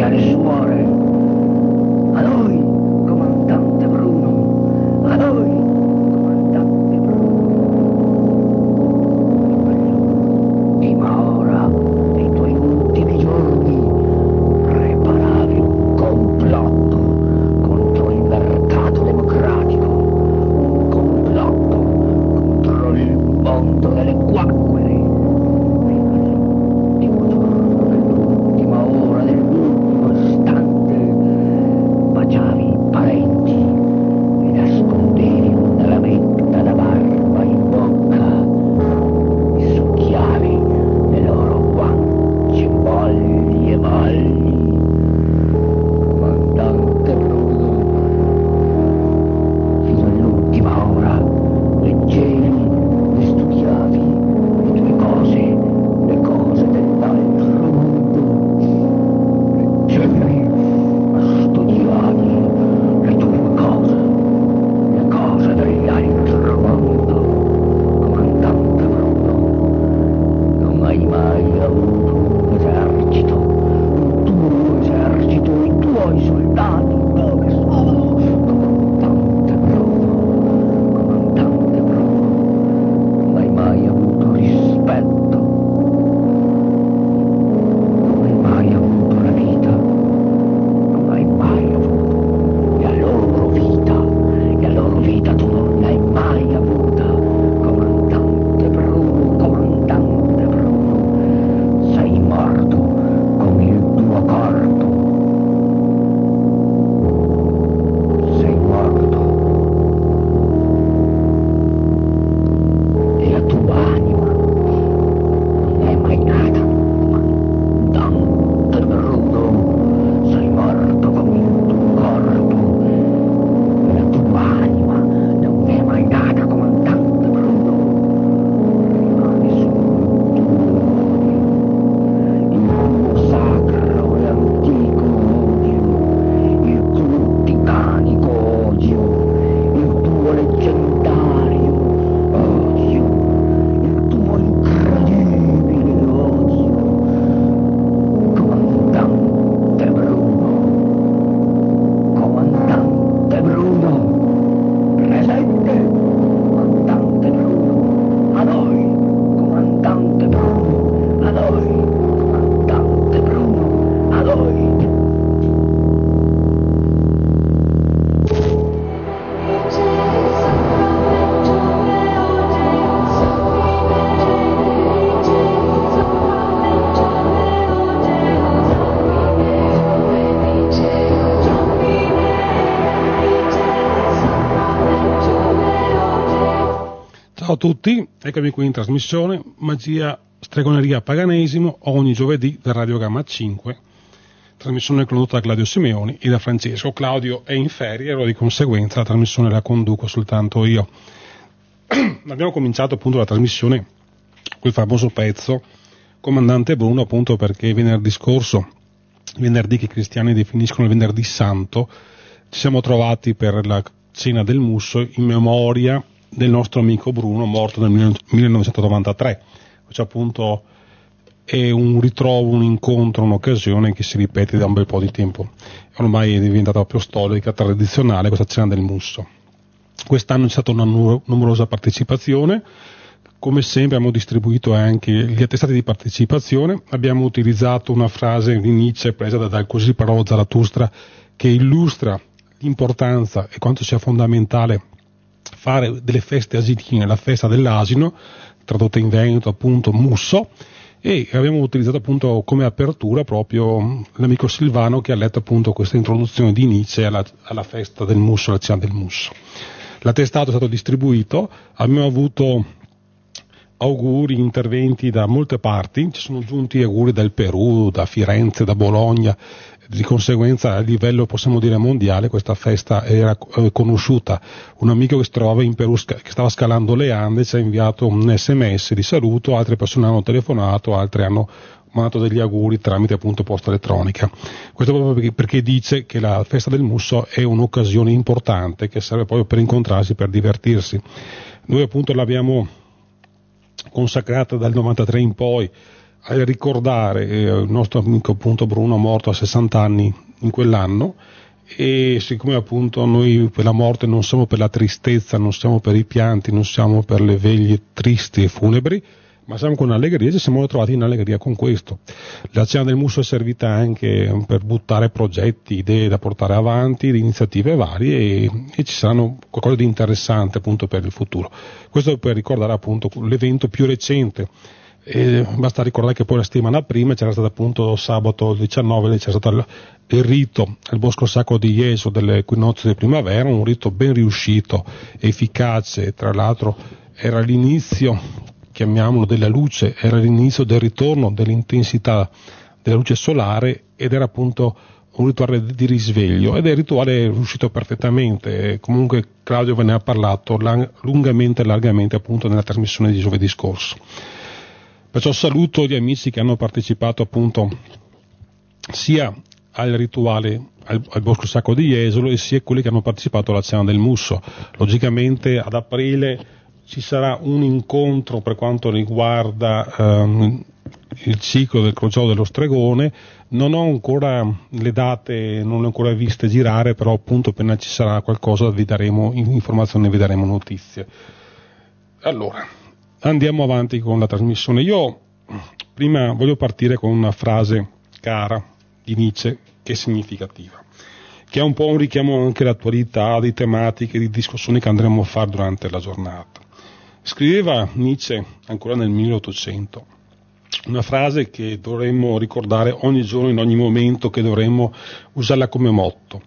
cari suore, a noi, comandante Bruno, a noi, comandante Bruno. Prima ora, nei tuoi ultimi giorni, preparavi un complotto contro il mercato democratico, un complotto contro il mondo delle guacquere. Ciao a tutti, eccomi qui in trasmissione Magia, Stregoneria, Paganesimo, ogni giovedì da Radio Gamma 5, trasmissione condotta da Claudio Simeoni e da Francesco. Claudio è in ferie, allora di conseguenza la trasmissione la conduco soltanto io. Abbiamo cominciato appunto la trasmissione quel famoso pezzo Comandante Bruno, appunto perché venerdì scorso, venerdì che i cristiani definiscono il venerdì santo, ci siamo trovati per la cena del Musso in memoria del nostro amico Bruno, morto nel 1993. Cioè, appunto, è un ritrovo, un incontro, un'occasione che si ripete da un bel po' di tempo. Ormai è diventata proprio storica, tradizionale questa cena del Musso. Quest'anno c'è stata una numerosa partecipazione. Come sempre abbiamo distribuito anche gli attestati di partecipazione. Abbiamo utilizzato una frase di Nietzsche presa dal così parlò Zarathustra, che illustra l'importanza e quanto sia fondamentale fare delle feste asinine, la festa dell'asino, tradotta in veneto appunto Musso, e abbiamo utilizzato appunto come apertura proprio l'amico Silvano che ha letto appunto questa introduzione di Nietzsche alla festa del Musso, alla cena del Musso. L'attestato è stato distribuito, abbiamo avuto auguri, interventi da molte parti, ci sono giunti auguri dal Perù, da Firenze, da Bologna. Di conseguenza a livello possiamo dire mondiale questa festa era conosciuta. Un amico che si trovava in Perù, che stava scalando le Ande, ci ha inviato un SMS di saluto, altre persone hanno telefonato, altre hanno mandato degli auguri tramite appunto posta elettronica. Questo proprio perché dice che la festa del Musso è un'occasione importante che serve proprio per incontrarsi, per divertirsi. Noi appunto l'abbiamo consacrata dal 93 in poi a ricordare il nostro amico appunto Bruno, morto a 60 anni in quell'anno, e siccome appunto noi per la morte non siamo per la tristezza, non siamo per i pianti, non siamo per le veglie tristi e funebri, ma siamo con allegria, ci siamo trovati in allegria con questo. La cena del Musso è servita anche per buttare progetti, idee da portare avanti, iniziative varie, e ci saranno qualcosa di interessante appunto per il futuro. Questo per ricordare appunto l'evento più recente. Basta ricordare che poi la settimana prima c'era stato appunto sabato 19, c'era stato il rito al Bosco Sacro di Jesolo dell'equinozio di primavera, un rito ben riuscito, efficace, tra l'altro era l'inizio, chiamiamolo, della luce, era l'inizio del ritorno dell'intensità della luce solare, ed era appunto un rituale di risveglio, ed è il rituale riuscito perfettamente. Comunque Claudio ve ne ha parlato lungamente e largamente appunto nella trasmissione di giovedì scorso. Perciò saluto gli amici che hanno partecipato appunto sia al rituale al Bosco Sacro di Jesolo, e sia quelli che hanno partecipato alla cena del Musso. Logicamente ad aprile ci sarà un incontro per quanto riguarda il ciclo del Crociolo dello Stregone. Non ho ancora le date, non le ho ancora viste girare, però appunto appena ci sarà qualcosa vi daremo informazioni, vi daremo notizie. Allora, andiamo avanti con la trasmissione. Io prima voglio partire con una frase cara di Nietzsche che è significativa, che è un po' un richiamo anche all'attualità, di tematiche, di discussioni che andremo a fare durante la giornata. Scriveva Nietzsche ancora nel 1800 una frase che dovremmo ricordare ogni giorno, in ogni momento, che dovremmo usarla come motto.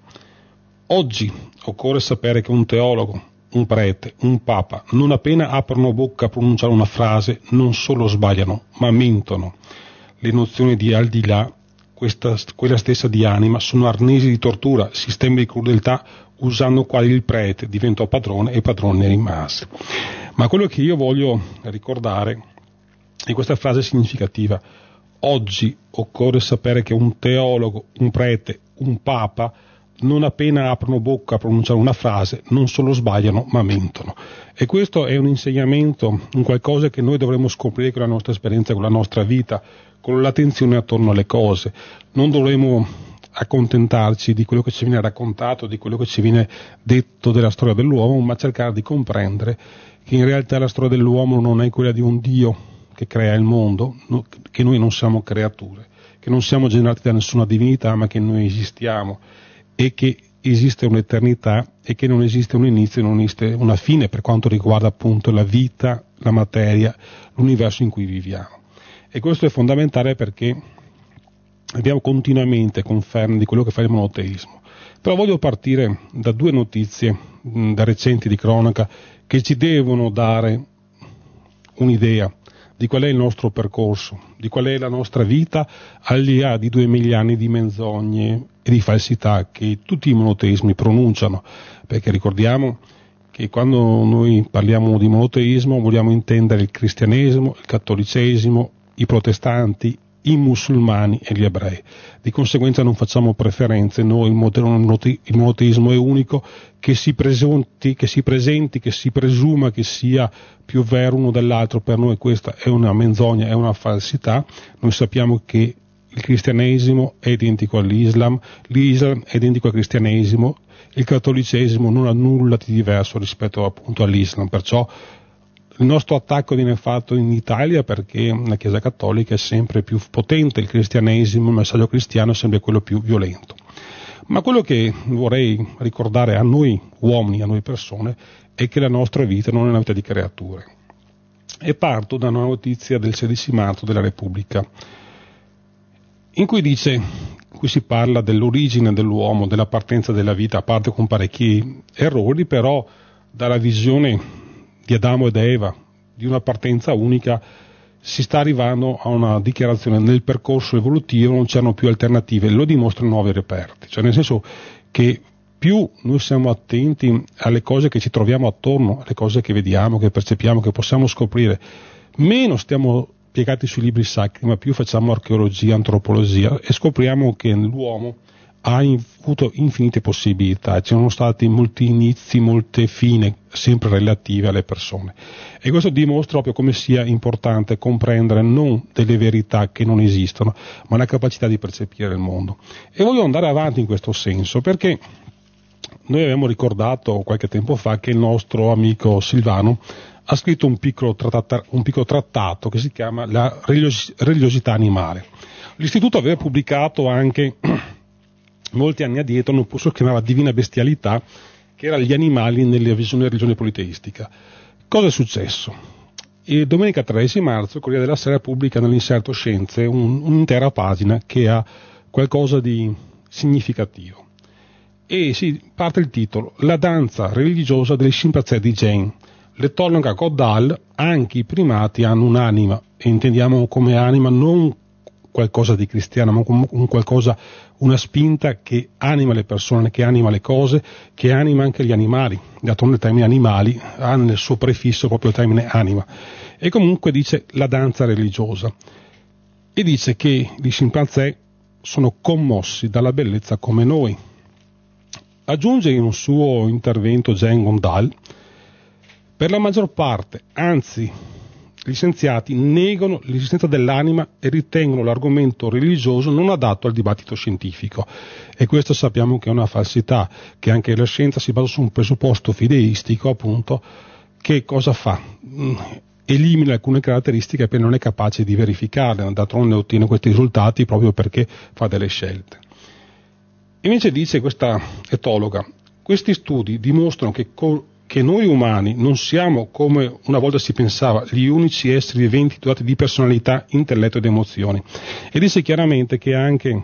Oggi occorre sapere che un teologo, un prete, un papa, non appena aprono bocca a pronunciare una frase, non solo sbagliano, ma mentono. Le nozioni di al di là, quella stessa di anima, sono arnesi di tortura, sistemi di crudeltà, usando quali il prete diventò padrone e padrone rimase. Ma quello che io voglio ricordare è questa frase significativa. Oggi occorre sapere che un teologo, un prete, un papa, non appena aprono bocca a pronunciare una frase, non solo sbagliano, ma mentono. E questo è un insegnamento, un qualcosa che noi dovremmo scoprire con la nostra esperienza, con la nostra vita, con l'attenzione attorno alle cose. Non dovremmo accontentarci di quello che ci viene raccontato, di quello che ci viene detto della storia dell'uomo, ma cercare di comprendere che in realtà la storia dell'uomo non è quella di un Dio che crea il mondo, che noi non siamo creature, che non siamo generati da nessuna divinità, ma che noi esistiamo, e che esiste un'eternità, e che non esiste un inizio e non esiste una fine per quanto riguarda appunto la vita, la materia, l'universo in cui viviamo. E questo è fondamentale perché abbiamo continuamente conferme di quello che fa il monoteismo. Però voglio partire da due notizie da recenti di cronaca che ci devono dare un'idea di qual è il nostro percorso, di qual è la nostra vita, al di là di 2000 anni di menzogne e di falsità che tutti i monoteismi pronunciano, perché ricordiamo che quando noi parliamo di monoteismo vogliamo intendere il cristianesimo, il cattolicesimo, i protestanti, i musulmani e gli ebrei. Di conseguenza non facciamo preferenze, noi il monoteismo è unico, che si presenti, che si presuma che sia più vero uno dell'altro, per noi questa è una menzogna, è una falsità. Noi sappiamo che il cristianesimo è identico all'Islam, l'Islam è identico al cristianesimo, il cattolicesimo non ha nulla di diverso rispetto appunto all'Islam, perciò il nostro attacco viene fatto in Italia perché la Chiesa Cattolica è sempre più potente, il cristianesimo, il messaggio cristiano è sempre quello più violento. Ma quello che vorrei ricordare a noi uomini, a noi persone, è che la nostra vita non è una vita di creature. E parto da una notizia del 16 marzo della Repubblica, in cui si parla dell'origine dell'uomo, della partenza della vita, a parte con parecchi errori, però dalla visione di Adamo ed Eva, di una partenza unica, si sta arrivando a una dichiarazione: nel percorso evolutivo non c'erano più alternative, lo dimostrano nuovi reperti, cioè nel senso che più noi siamo attenti alle cose che ci troviamo attorno, alle cose che vediamo, che percepiamo, che possiamo scoprire, meno stiamo piegati sui libri sacri, ma più facciamo archeologia, antropologia, e scopriamo che l'uomo ha avuto infinite possibilità, ci sono stati molti inizi, molte fine, sempre relative alle persone. E questo dimostra proprio come sia importante comprendere non delle verità che non esistono, ma la capacità di percepire il mondo. E voglio andare avanti in questo senso, perché noi abbiamo ricordato qualche tempo fa che il nostro amico Silvano ha scritto un piccolo trattato che si chiama La religiosità animale. L'Istituto aveva pubblicato anche molti anni addietro un posto che si chiamava Divina Bestialità, che era gli animali nella visione della religione politeistica. Cosa è successo? E domenica 13 marzo il Corriere della Sera pubblica nell'inserto Scienze un'intera pagina che ha qualcosa di significativo. E si parte il titolo: La danza religiosa delle scimpanzé di Jane. L'etologa Goddard: anche i primati hanno un'anima, e intendiamo come anima non qualcosa di cristiano, ma un qualcosa, una spinta che anima le persone, che anima le cose, che anima anche gli animali. D'altronde il termine animali ha nel suo prefisso proprio il termine anima. E comunque dice la danza religiosa. E dice che gli scimpanzé sono commossi dalla bellezza come noi. Aggiunge in un suo intervento Jane Goddard: per la maggior parte, anzi, gli scienziati negano l'esistenza dell'anima e ritengono l'argomento religioso non adatto al dibattito scientifico. E questo sappiamo che è una falsità, che anche la scienza si basa su un presupposto fideistico, appunto, che cosa fa? Elimina alcune caratteristiche perché non è capace di verificarle, d'altronde ottiene questi risultati proprio perché fa delle scelte. Invece dice questa etologa: questi studi dimostrano che noi umani non siamo, come una volta si pensava, gli unici esseri viventi dotati di personalità, intelletto ed emozioni. E dice chiaramente che anche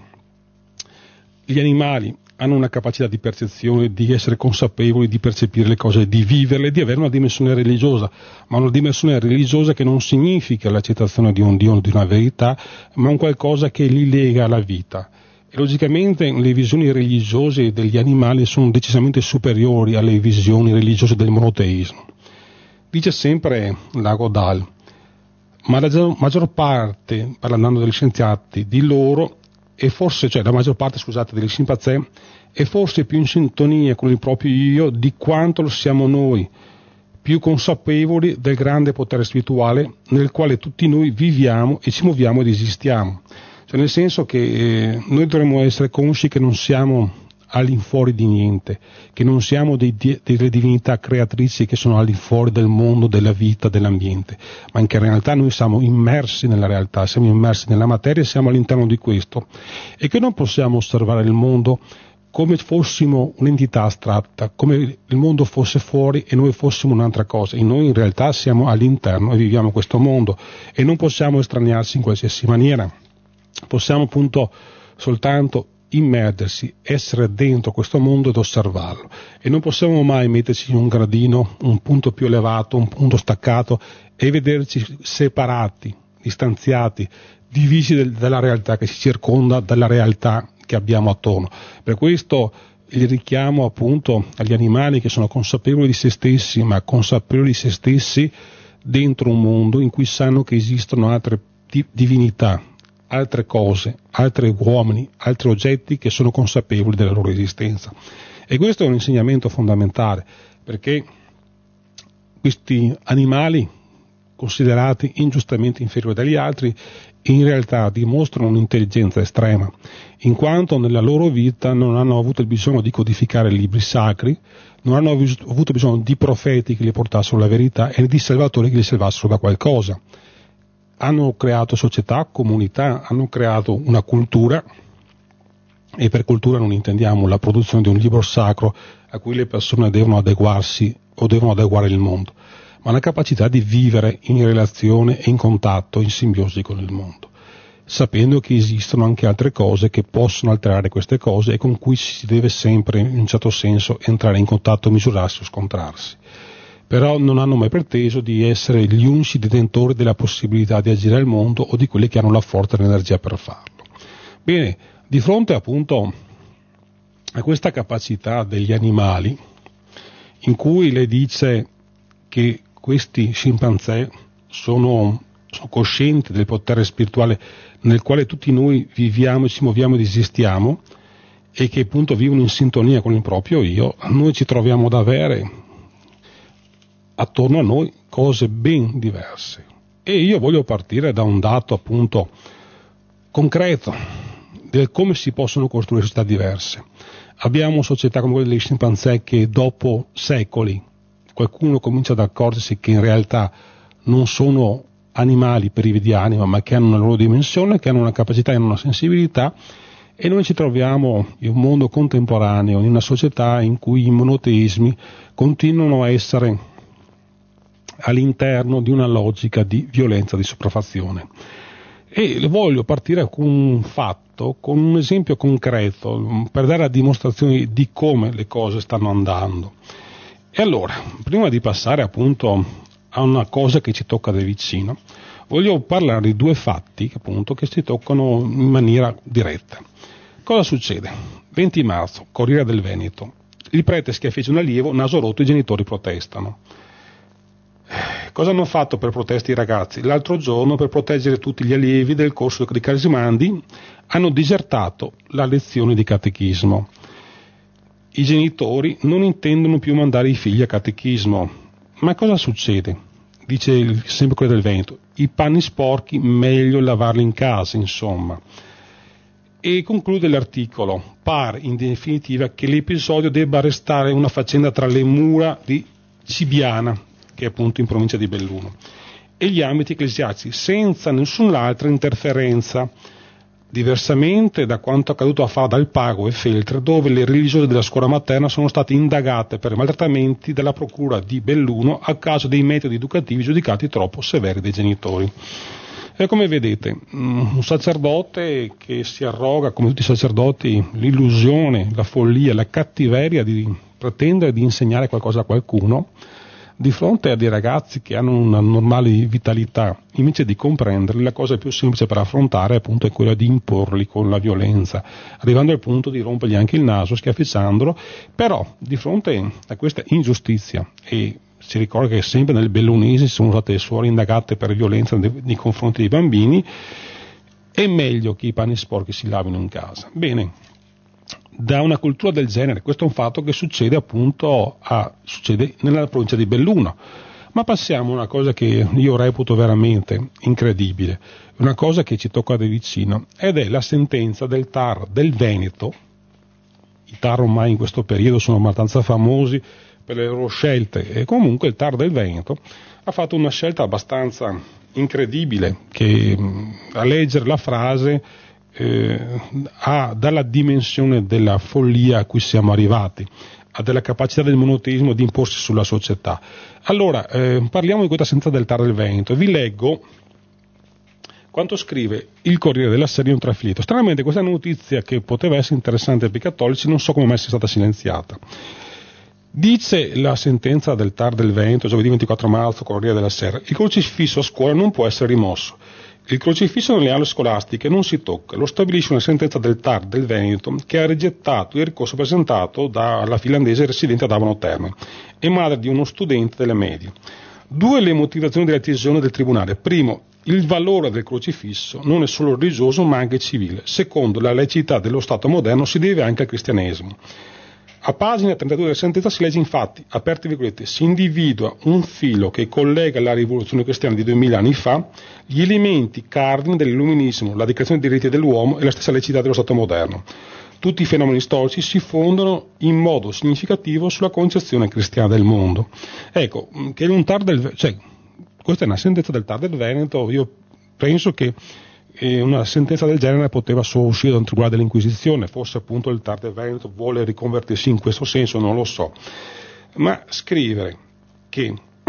gli animali hanno una capacità di percezione, di essere consapevoli, di percepire le cose, di viverle, di avere una dimensione religiosa, ma una dimensione religiosa che non significa l'accettazione di un Dio, di una verità, ma un qualcosa che li lega alla vita. E logicamente le visioni religiose degli animali sono decisamente superiori alle visioni religiose del monoteismo. Dice sempre la Goddard: ma la maggior parte, parlando degli scienziati, di loro, e forse, cioè la maggior parte, scusate, degli scimpanzé, è forse più in sintonia con il proprio io di quanto lo siamo noi, più consapevoli del grande potere spirituale nel quale tutti noi viviamo e ci muoviamo ed esistiamo. Cioè nel senso che noi dovremmo essere consci che non siamo all'infuori di niente, che non siamo delle divinità creatrici che sono all'infuori del mondo, della vita, dell'ambiente, ma che in realtà noi siamo immersi nella realtà, siamo immersi nella materia e siamo all'interno di questo, e che non possiamo osservare il mondo come fossimo un'entità astratta, come il mondo fosse fuori e noi fossimo un'altra cosa. E noi in realtà siamo all'interno e viviamo questo mondo e non possiamo estraniarsi in qualsiasi maniera. Possiamo appunto soltanto immergersi, essere dentro questo mondo ed osservarlo, e non possiamo mai metterci in un gradino, un punto più elevato, un punto staccato e vederci separati, distanziati, divisi dalla realtà che ci circonda, dalla realtà che abbiamo attorno. Per questo il richiamo appunto agli animali che sono consapevoli di se stessi, ma consapevoli di se stessi dentro un mondo in cui sanno che esistono altre divinità, altre cose, altri uomini, altri oggetti che sono consapevoli della loro esistenza. E questo è un insegnamento fondamentale, perché questi animali, considerati ingiustamente inferiori dagli altri, in realtà dimostrano un'intelligenza estrema, in quanto nella loro vita non hanno avuto il bisogno di codificare libri sacri, non hanno avuto bisogno di profeti che li portassero la verità e di salvatori che li salvassero da qualcosa. Hanno creato società, comunità, hanno creato una cultura, e per cultura non intendiamo la produzione di un libro sacro a cui le persone devono adeguarsi o devono adeguare il mondo, ma la capacità di vivere in relazione e in contatto, in simbiosi con il mondo, sapendo che esistono anche altre cose che possono alterare queste cose e con cui si deve sempre, in un certo senso, entrare in contatto, misurarsi o scontrarsi. Però non hanno mai preteso di essere gli unici detentori della possibilità di agire al mondo o di quelli che hanno la forza e l'energia per farlo. Bene, di fronte appunto a questa capacità degli animali, in cui le dice che questi scimpanzé sono coscienti del potere spirituale nel quale tutti noi viviamo, ci muoviamo ed esistiamo, e che appunto vivono in sintonia con il proprio io, noi ci troviamo ad avere attorno a noi cose ben diverse. E io voglio partire da un dato appunto concreto del come si possono costruire società diverse. Abbiamo società come quelle degli scimpanzé che dopo secoli qualcuno comincia ad accorgersi che in realtà non sono animali privi di anima, ma che hanno una loro dimensione, che hanno una capacità e una sensibilità, e noi ci troviamo in un mondo contemporaneo, in una società in cui i monoteismi continuano a essere all'interno di una logica di violenza, di sopraffazione. E voglio partire con un fatto, con un esempio concreto, per dare la dimostrazione di come le cose stanno andando. E allora, prima di passare appunto a una cosa che ci tocca da vicino, voglio parlare di due fatti appunto che ci toccano in maniera diretta. Cosa succede? 20 marzo, Corriere del Veneto. Il prete schiaffeggia un allievo, naso rotto, i genitori protestano. Cosa hanno fatto per proteste i ragazzi? L'altro giorno, per proteggere tutti gli allievi del corso di Casimandi, hanno disertato la lezione di catechismo. I genitori non intendono più mandare i figli a catechismo. Ma cosa succede? Dice sempre quello del Veneto. I panni sporchi meglio lavarli in casa, insomma. E conclude l'articolo. Pare, in definitiva, che l'episodio debba restare una faccenda tra le mura di Cibiana, che è appunto in provincia di Belluno, e gli ambiti ecclesiastici, senza nessun'altra interferenza, diversamente da quanto accaduto a Fara dal Pago e Feltre, dove le religiose della scuola materna sono state indagate per maltrattamenti dalla procura di Belluno a causa dei metodi educativi giudicati troppo severi dai genitori. E come vedete, un sacerdote che si arroga, come tutti i sacerdoti, l'illusione, la follia, la cattiveria di pretendere di insegnare qualcosa a qualcuno, di fronte a dei ragazzi che hanno una normale vitalità, invece di comprenderli, la cosa più semplice per affrontare appunto è quella di imporli con la violenza, arrivando al punto di rompergli anche il naso, schiaffeggiandolo. Però di fronte a questa ingiustizia, e si ricorda che sempre nel Bellunese sono state suore indagate per violenza nei confronti dei bambini, è meglio che i panni sporchi si lavino in casa. Bene, da una cultura del genere, questo è un fatto che succede appunto succede nella provincia di Belluno. Ma passiamo a una cosa che io reputo veramente incredibile, una cosa che ci tocca da vicino, ed è la sentenza del TAR del Veneto. I TAR ormai in questo periodo sono abbastanza famosi per le loro scelte, e comunque il TAR del Veneto ha fatto una scelta abbastanza incredibile, che a leggere la frase ha dalla dimensione della follia a cui siamo arrivati, ha della capacità del monoteismo di imporsi sulla società. Allora, parliamo di questa sentenza del TAR del Veneto. Vi leggo quanto scrive il Corriere della Sera in un trafiletto. Stranamente questa notizia, che poteva essere interessante per i cattolici, non so come mai sia stata silenziata. Dice la sentenza del TAR del Veneto, giovedì 24 marzo, Corriere della Sera: il crocifisso a scuola non può essere rimosso. Il crocifisso nelle aule scolastiche non si tocca, lo stabilisce una sentenza del TAR del Veneto, che ha rigettato il ricorso presentato dalla finlandese residente ad Abano Terme e madre di uno studente delle medie. 2 le motivazioni della decisione del tribunale. Primo, il valore del crocifisso non è solo religioso ma anche civile. Secondo, la laicità dello Stato moderno si deve anche al cristianesimo. A pagina 32 della sentenza si legge infatti, aperte virgolette, si individua un filo che collega la rivoluzione cristiana di 2000 anni fa, gli elementi cardine dell'illuminismo, la dichiarazione dei diritti dell'uomo e la stessa laicità dello Stato moderno. Tutti i fenomeni storici si fondono in modo significativo sulla concezione cristiana del mondo. Ecco, che un TAR questa è una sentenza del TAR del Veneto. Io penso che una sentenza del genere poteva solo uscire da un tribunale dell'Inquisizione, forse appunto il TAR del Veneto vuole riconvertirsi in questo senso, non lo so. Ma scrivere che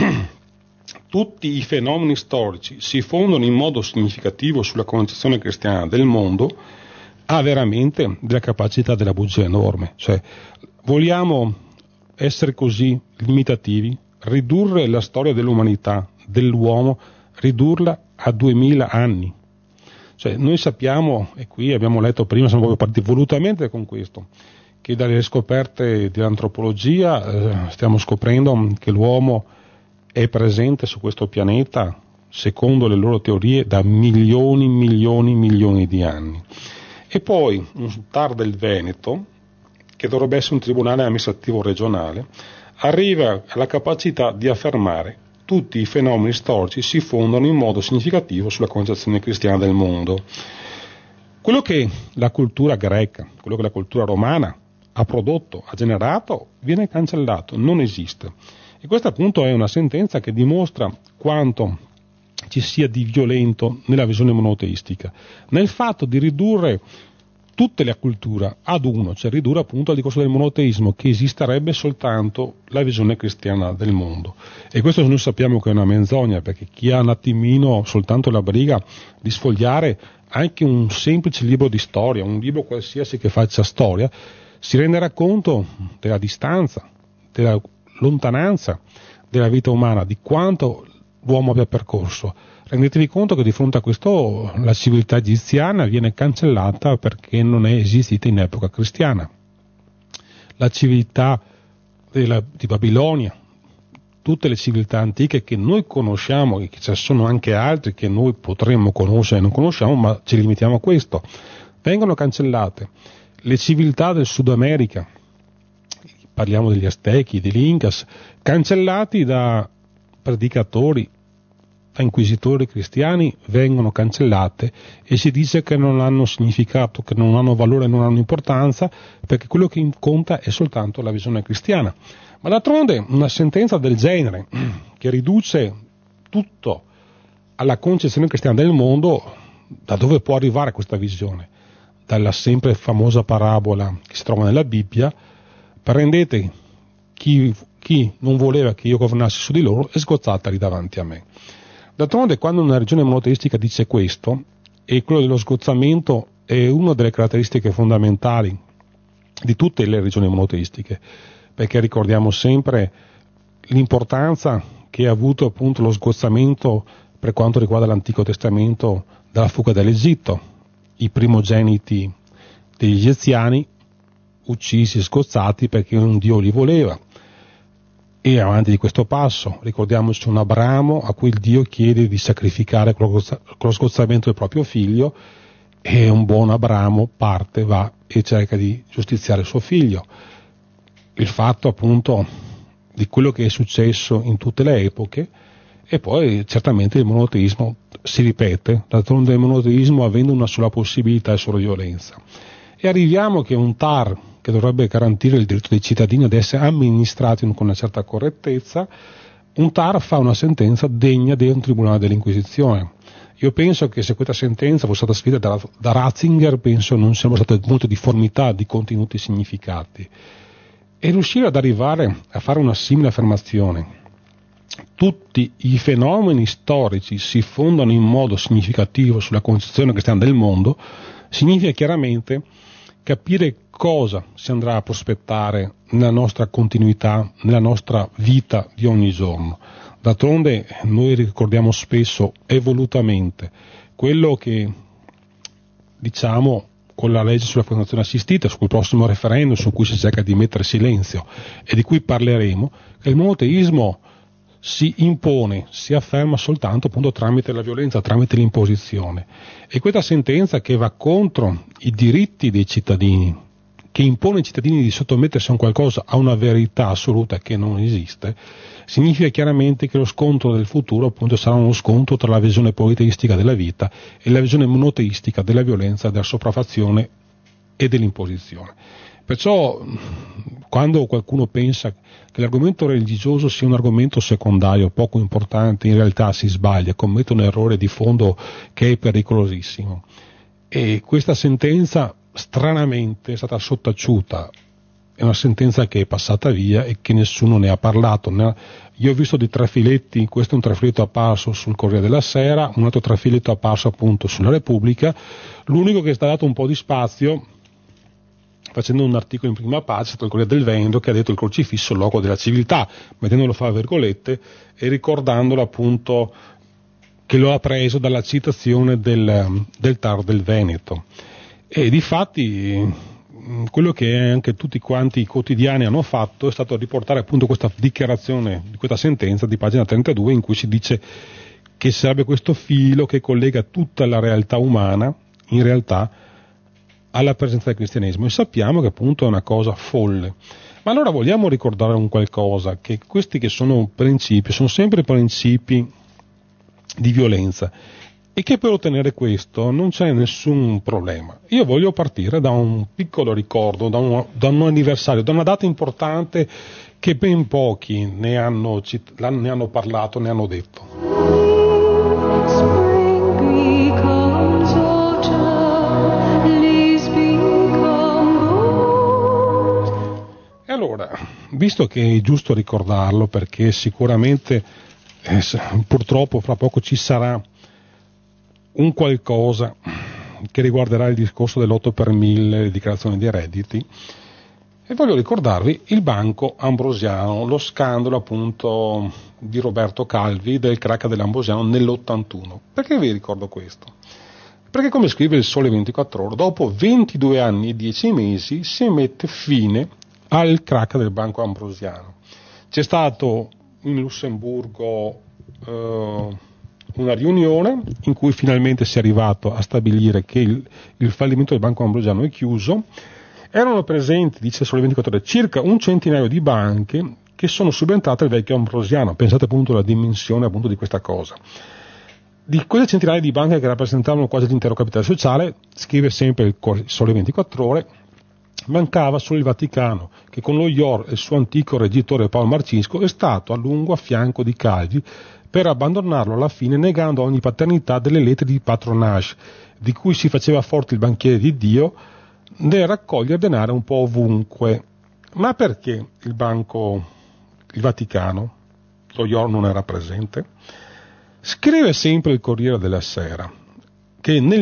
tutti i fenomeni storici si fondono in modo significativo sulla concezione cristiana del mondo ha veramente della capacità della bugia enorme. Cioè, vogliamo essere così limitativi, ridurre la storia dell'umanità, dell'uomo, ridurla a 2000 anni. Cioè, noi sappiamo, e qui abbiamo letto prima, siamo proprio partiti volutamente con questo, che dalle scoperte dell'antropologia stiamo scoprendo che l'uomo è presente su questo pianeta, secondo le loro teorie, da milioni di anni. E poi un TAR del Veneto che dovrebbe essere un tribunale amministrativo regionale, arriva alla capacità di affermare tutti i fenomeni storici si fondano in modo significativo sulla concezione cristiana del mondo. Quello che la cultura greca, quello che la cultura romana ha prodotto, ha generato, viene cancellato, non esiste. E questa appunto è una sentenza che dimostra quanto ci sia di violento nella visione monoteistica, nel fatto di ridurre tutte le culture ad uno, cioè ridurre appunto al discorso del monoteismo, che esisterebbe soltanto la visione cristiana del mondo. E questo noi sappiamo che è una menzogna, perché chi ha un attimino soltanto la briga di sfogliare anche un semplice libro di storia, un libro qualsiasi che faccia storia, si renderà conto della distanza, della lontananza della vita umana, di quanto l'uomo abbia percorso. Rendetevi conto che di fronte a questo la civiltà egiziana viene cancellata perché non è esistita in epoca cristiana. La civiltà di Babilonia, tutte le civiltà antiche che noi conosciamo e che ci sono anche altri che noi potremmo conoscere e non conosciamo, ma ci limitiamo a questo, vengono cancellate. Le civiltà del Sud America, parliamo degli Aztechi, degli Incas, cancellati da predicatori, da inquisitori cristiani, vengono cancellate e si dice che non hanno significato, che non hanno valore, non hanno importanza, perché quello che conta è soltanto la visione cristiana. Ma d'altronde una sentenza del genere, che riduce tutto alla concezione cristiana del mondo, da dove può arrivare questa visione? Dalla sempre famosa parabola che si trova nella Bibbia: prendete chi non voleva che io governassi su di loro e sgozzateli davanti a me. D'altronde, quando una regione monoteistica dice questo, e quello dello sgozzamento è una delle caratteristiche fondamentali di tutte le regioni monoteistiche, perché ricordiamo sempre l'importanza che ha avuto appunto lo sgozzamento per quanto riguarda l'Antico Testamento dalla fuga dall'Egitto, i primogeniti degli egiziani uccisi e sgozzati perché un Dio li voleva. E avanti di questo passo ricordiamoci un Abramo a cui il Dio chiede di sacrificare con lo sgozzamento del proprio figlio, e un buon Abramo parte, va e cerca di giustiziare suo figlio. Il fatto appunto di quello che è successo in tutte le epoche, e poi certamente il monoteismo si ripete, d'altronde il monoteismo avendo una sola possibilità è solo violenza. E arriviamo che un TAR, che dovrebbe garantire il diritto dei cittadini ad essere amministrati con una certa correttezza, un TAR fa una sentenza degna di un tribunale dell'Inquisizione. Io penso che se questa sentenza fosse stata scritta da Ratzinger, penso non sarebbero state molte difformità di contenuti e significati. E riuscire ad arrivare a fare una simile affermazione: tutti i fenomeni storici si fondano in modo significativo sulla concezione cristiana del mondo, significa chiaramente capire cosa si andrà a prospettare nella nostra continuità, nella nostra vita di ogni giorno. D'altronde noi ricordiamo spesso e volutamente quello che diciamo con la legge sulla fecondazione assistita, sul prossimo referendum su cui si cerca di mettere silenzio e di cui parleremo, che il monoteismo si impone, si afferma soltanto appunto tramite la violenza, tramite l'imposizione. E questa sentenza, che va contro i diritti dei cittadini, che impone ai cittadini di sottomettersi a un qualcosa, a una verità assoluta che non esiste, significa chiaramente che lo scontro del futuro appunto sarà uno scontro tra la visione politeistica della vita e la visione monoteistica della violenza, della sopraffazione e dell'imposizione. Perciò quando qualcuno pensa che l'argomento religioso sia un argomento secondario, poco importante, in realtà si sbaglia, commette un errore di fondo che è pericolosissimo. E questa sentenza stranamente è stata sottaciuta, è una sentenza che è passata via e che nessuno ne ha parlato. Io ho visto dei trafiletti, questo è un trafiletto apparso sul Corriere della Sera, un altro trafiletto apparso appunto sulla Repubblica, l'unico che è stato dato un po' di spazio facendo un articolo in prima pagina, è stato il Corriere del Veneto, che ha detto il crocifisso logo della civiltà, mettendolo fra virgolette e ricordandolo appunto che lo ha preso dalla citazione del TAR del Veneto. E difatti quello che anche tutti quanti i quotidiani hanno fatto è stato riportare appunto questa dichiarazione di questa sentenza di pagina 32, in cui si dice che sarebbe questo filo che collega tutta la realtà umana in realtà alla presenza del cristianesimo, e sappiamo che appunto è una cosa folle. Ma allora vogliamo ricordare un qualcosa, che questi che sono principi sono sempre principi di violenza, e che per ottenere questo non c'è nessun problema. Io voglio partire da un piccolo ricordo, da un anniversario, da una data importante che ben pochi ne hanno parlato, ne hanno detto. E allora, visto che è giusto ricordarlo, perché sicuramente purtroppo fra poco ci sarà un qualcosa che riguarderà il discorso dell'8 per 1000, le dichiarazioni dei redditi, e voglio ricordarvi il Banco Ambrosiano, lo scandalo appunto di Roberto Calvi del crack dell'Ambrosiano nell'81. Perché vi ricordo questo? Perché, come scrive il Sole 24 Ore, dopo 22 anni e 10 mesi si mette fine al crack del Banco Ambrosiano. C'è stato in Lussemburgo una riunione in cui finalmente si è arrivato a stabilire che il fallimento del Banco Ambrosiano è chiuso. Erano presenti, dice Sole 24 Ore, circa un centinaio di banche che sono subentrate al vecchio Ambrosiano. Pensate appunto alla dimensione appunto di questa cosa. Di quelle centinaia di banche che rappresentavano quasi l'intero capitale sociale, scrive sempre il Sole 24 Ore, mancava solo il Vaticano, che con lo IOR e il suo antico reggitore Paolo Marcinsko è stato a lungo a fianco di Calvi per abbandonarlo alla fine, negando ogni paternità delle lettere di patronage, di cui si faceva forte il banchiere di Dio, nel raccogliere denaro un po' ovunque. Ma perché il Vaticano, lo IOR non era presente? Scrive sempre il Corriere della Sera che nel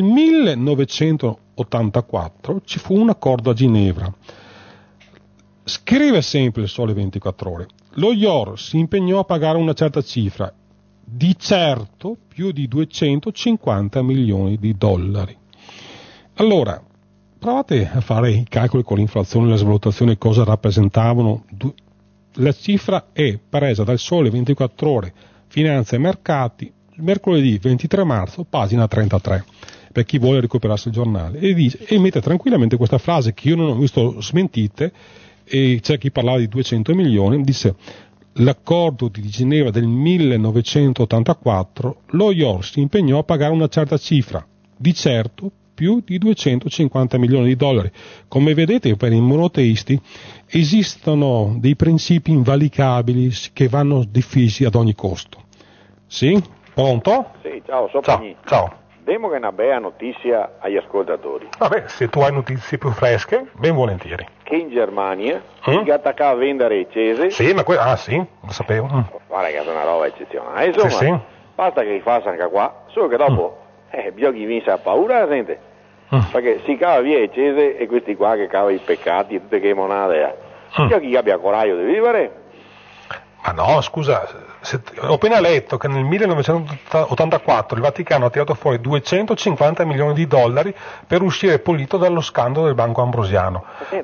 1984 ci fu un accordo a Ginevra. Scrive sempre il Sole 24 Ore, lo IOR si impegnò a pagare una certa cifra, di certo più di 250 milioni di dollari. Allora, provate a fare i calcoli con l'inflazione e la svalutazione, cosa rappresentavano. La cifra è presa dal Sole 24 Ore, Finanza e Mercati, mercoledì 23 marzo, pagina 33, per chi vuole recuperarsi il giornale, e mette tranquillamente questa frase che io non ho visto smentite, e c'è chi parlava di 200 milioni, disse: l'accordo di Ginevra del 1984, lo IOR si impegnò a pagare una certa cifra, di certo più di 250 milioni di dollari. Come vedete, per i monoteisti esistono dei principi invalicabili che vanno difesi ad ogni costo. Sì? Pronto? Sì, ciao, Ciao. Demo che è una bella notizia agli ascoltatori. Vabbè, se tu hai notizie più fresche, ben volentieri. Che in Germania si attacca a vendere i cese. Sì, ma sì, lo sapevo. Guarda che è una roba eccezionale. Insomma, sì. basta che li faccia anche qua, solo che dopo bisogna che vince a paura la gente. Perché si cava via i cese e questi qua che cava i peccati, tutte che monade. Io chi abbia coraggio di vivere. Ma no, scusa, ho appena letto che nel 1984 il Vaticano ha tirato fuori 250 milioni di dollari per uscire pulito dallo scandalo del Banco Ambrosiano.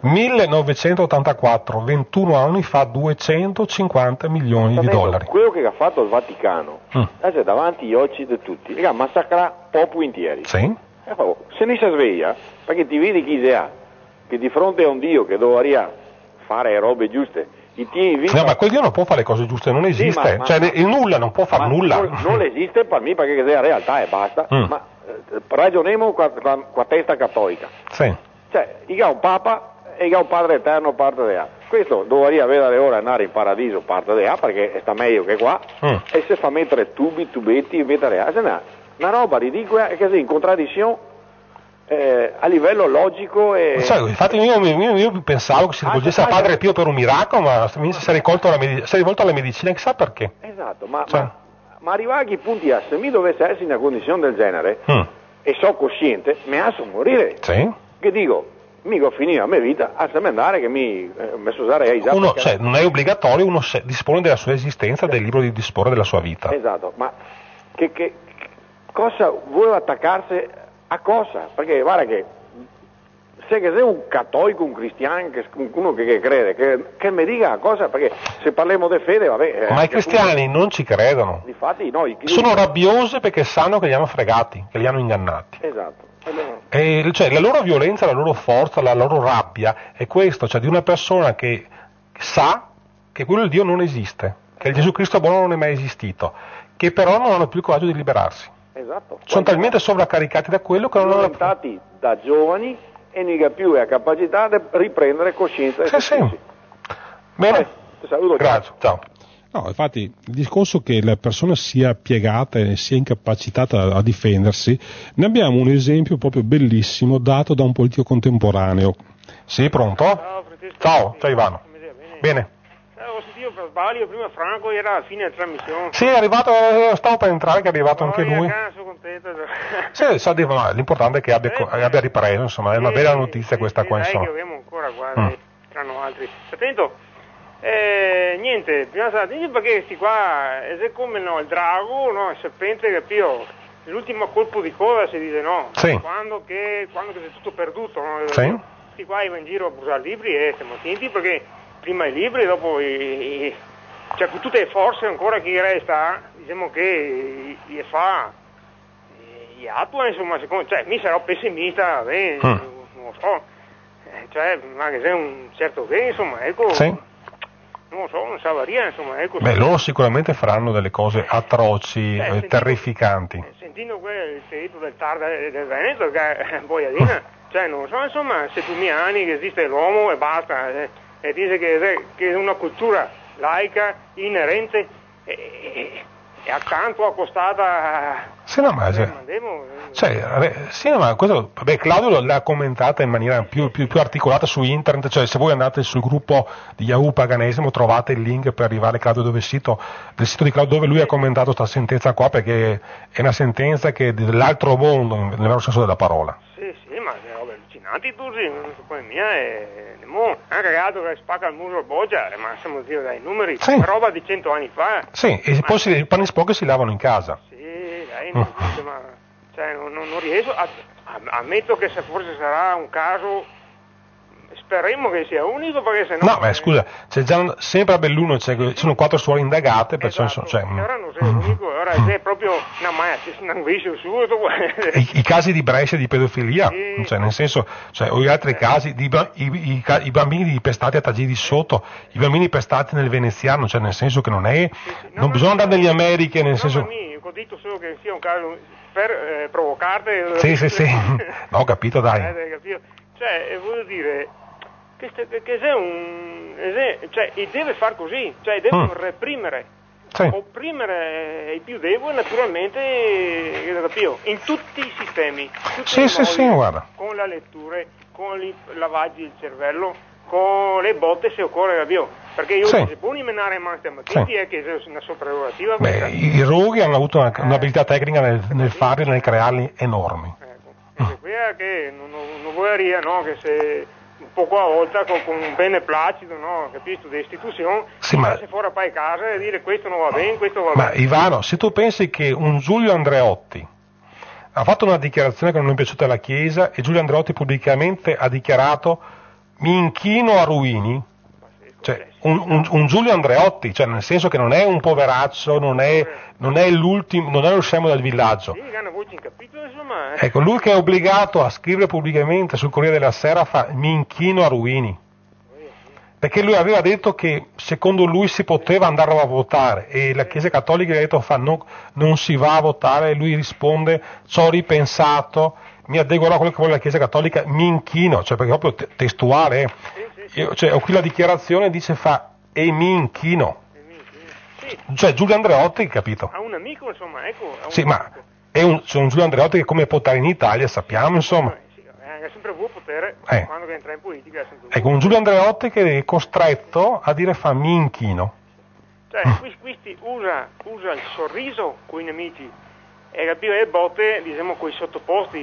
1984, 21 anni fa, 250 milioni di dollari. Quello che ha fatto il Vaticano, è davanti agli occhi di tutti, che massacra popoli interi. Sì. Se ne si sveglia, perché ti vedi chi ha, che di fronte a un Dio che dovrebbe fare robe giuste, no, ma quel Dio non può fare le cose giuste, non esiste, sì, il nulla non può fare nulla. Non esiste per me perché è la realtà e basta, ma ragioniamo con la testa cattolica. Sì. Cioè, il ha un Papa e il ha un Padre Eterno parte di A. Questo dovrebbe avere ora andare in paradiso parte di A perché sta meglio che qua, e se fa mettere tubetti e mettere A, se no, una roba ridicola che è in contraddizione a livello logico e... Infatti io pensavo che si rivolgesse a Padre Pio per un miracolo, ma si è rivolto alla medicina, chissà perché. Esatto, ma arrivare a che punti se mi dovesse essere in una condizione del genere e so cosciente, mi asso morire. Sì. Che dico, mica finire la mia vita a seminare che mi sarei già... non è obbligatorio, uno dispone della sua esistenza, del libro di disporre della sua vita. Esatto, ma che cosa vuole attaccarsi a cosa? Perché guarda che se sei un cattolico, un cristiano, uno che crede, che mi dica cosa, perché se parliamo di fede, vabbè... ma i cristiani non ci credono. Difatti no, sono rabbiose perché sanno che li hanno fregati, che li hanno ingannati. Esatto. Cioè, la loro violenza, la loro forza, la loro rabbia è questo, cioè di una persona che sa che quello del Dio non esiste, che il Gesù Cristo buono non è mai esistito, che però non hanno più il coraggio di liberarsi. Esatto. Sono talmente sovraccaricati da quello che non hanno diventati da giovani e non ha più la capacità di riprendere coscienza. Sì. Bene, saluto, grazie, ciao. No, infatti il discorso che la persona sia piegata e sia incapacitata a difendersi, ne abbiamo un esempio proprio bellissimo dato da un politico contemporaneo. Sì, pronto? Ciao Ivano. Bene. Ho sentito per sbaglio, prima Franco era alla fine della trasmissione. Sì, è arrivato, stavo per entrare che è arrivato anche lui. Sono contento. Sì, l'importante è che abbia ripreso, insomma, è una bella notizia questa qua, insomma. Che abbiamo ancora qua, saranno altri. Attento. Niente, prima perché questi qua è come il drago, no? Il serpente, capito? L'ultimo colpo di coda si dice, no? Sì. Quando che è tutto perduto, no? Sì. Questi qua vanno in giro a bruciare libri e stiamo attenti perché prima i libri, dopo cioè con tutte le forze ancora che resta, diciamo che gli attua, insomma, cioè mi sarò pessimista, non lo so, cioè magari sei un certo che, insomma, ecco. Sì. Non lo so, non sa varia, insomma, ecco. Beh, loro sicuramente faranno delle cose atroci, terrificanti. Sentendo il ferito del TAR del Veneto, che è boiadina, cioè non so, insomma, se tu mi anni che esiste l'uomo e basta, e dice che è una cultura laica, inerente, e accanto accostata sì, no, ma questo, vabbè, Claudio l'ha commentata in maniera più articolata su internet, cioè se voi andate sul gruppo di Yahoo Paganesimo trovate il link per arrivare a Claudio del sito di Claudio dove lui ha commentato questa sentenza qua, perché è una sentenza che è dell'altro mondo nel vero senso della parola. Sì, ma robe allucinanti tu, poi mia ha cagato che spacca il muso a Boggia, ma siamo dire dai numeri, sì. Roba di 100 anni fa. Sì, e poi i panni sporchi si lavano in casa. Sì, dai, ma cioè, non riesco, ammetto che se forse sarà un caso, speriamo che sia unico, perché se no... No, ma scusa, c'è già sempre a Belluno, ci sono 4 suore indagate, perciò esatto, ora non sei l'unico, ora è proprio un viso su. I casi di Brescia di pedofilia, sì. Cioè nel senso, cioè, o gli altri casi, i bambini pestati a Tagiri sotto, i bambini pestati nel veneziano, cioè nel senso che non è, non bisogna andare negli Americhe, nel senso... Ho detto solo che sia un caso per provocarti. Sì, no, ho capito, dai. Cioè, voglio dire... che cioè, deve far così, cioè devono reprimere, opprimere i più deboli, naturalmente, in tutti i sistemi, guarda. Con la lettura, con i lavaggi del cervello, con le botte se occorre, capito? Perché io se puoi menare in mano stamattina è che è una sopprerogativa. Beh, i roghi hanno avuto un'abilità tecnica nel farli, nel crearli enormi. Ecco, qui è che non vuoi no, che se poco a volta con un beneplacito, no, capisci, delle istituzioni, se fuori poi a casa e dire questo non va bene, questo va bene. Ma Ivano, se tu pensi che un Giulio Andreotti ha fatto una dichiarazione che non è piaciuta alla Chiesa e Giulio Andreotti pubblicamente ha dichiarato mi inchino a Ruini, cioè un Giulio Andreotti, cioè nel senso che non è un poveraccio, non è l'ultimo, non è lo scemo del villaggio. Sì, hanno voce in capitolo, insomma. Ecco, lui che è obbligato a scrivere pubblicamente sul Corriere della Sera mi inchino a Ruini. Perché lui aveva detto che secondo lui si poteva andare a votare e la Chiesa Cattolica gli ha detto non si va a votare e lui risponde ci ho ripensato, mi adeguerò a quello che vuole la Chiesa Cattolica, mi inchino, cioè perché è proprio testuale. Cioè, ho qui la dichiarazione dice e mi inchino. Cioè Giulio Andreotti, capito? Ha un amico, insomma, ecco. Sì, ma c'è un Giulio Andreotti che come potare in Italia, sappiamo, insomma. Ha sempre avuto potere quando entra in politica. Ecco, un Giulio Andreotti che è costretto a dire mi inchino. Cioè, questi usa il sorriso con i nemici e capire le botte, diciamo, con i sottoposti.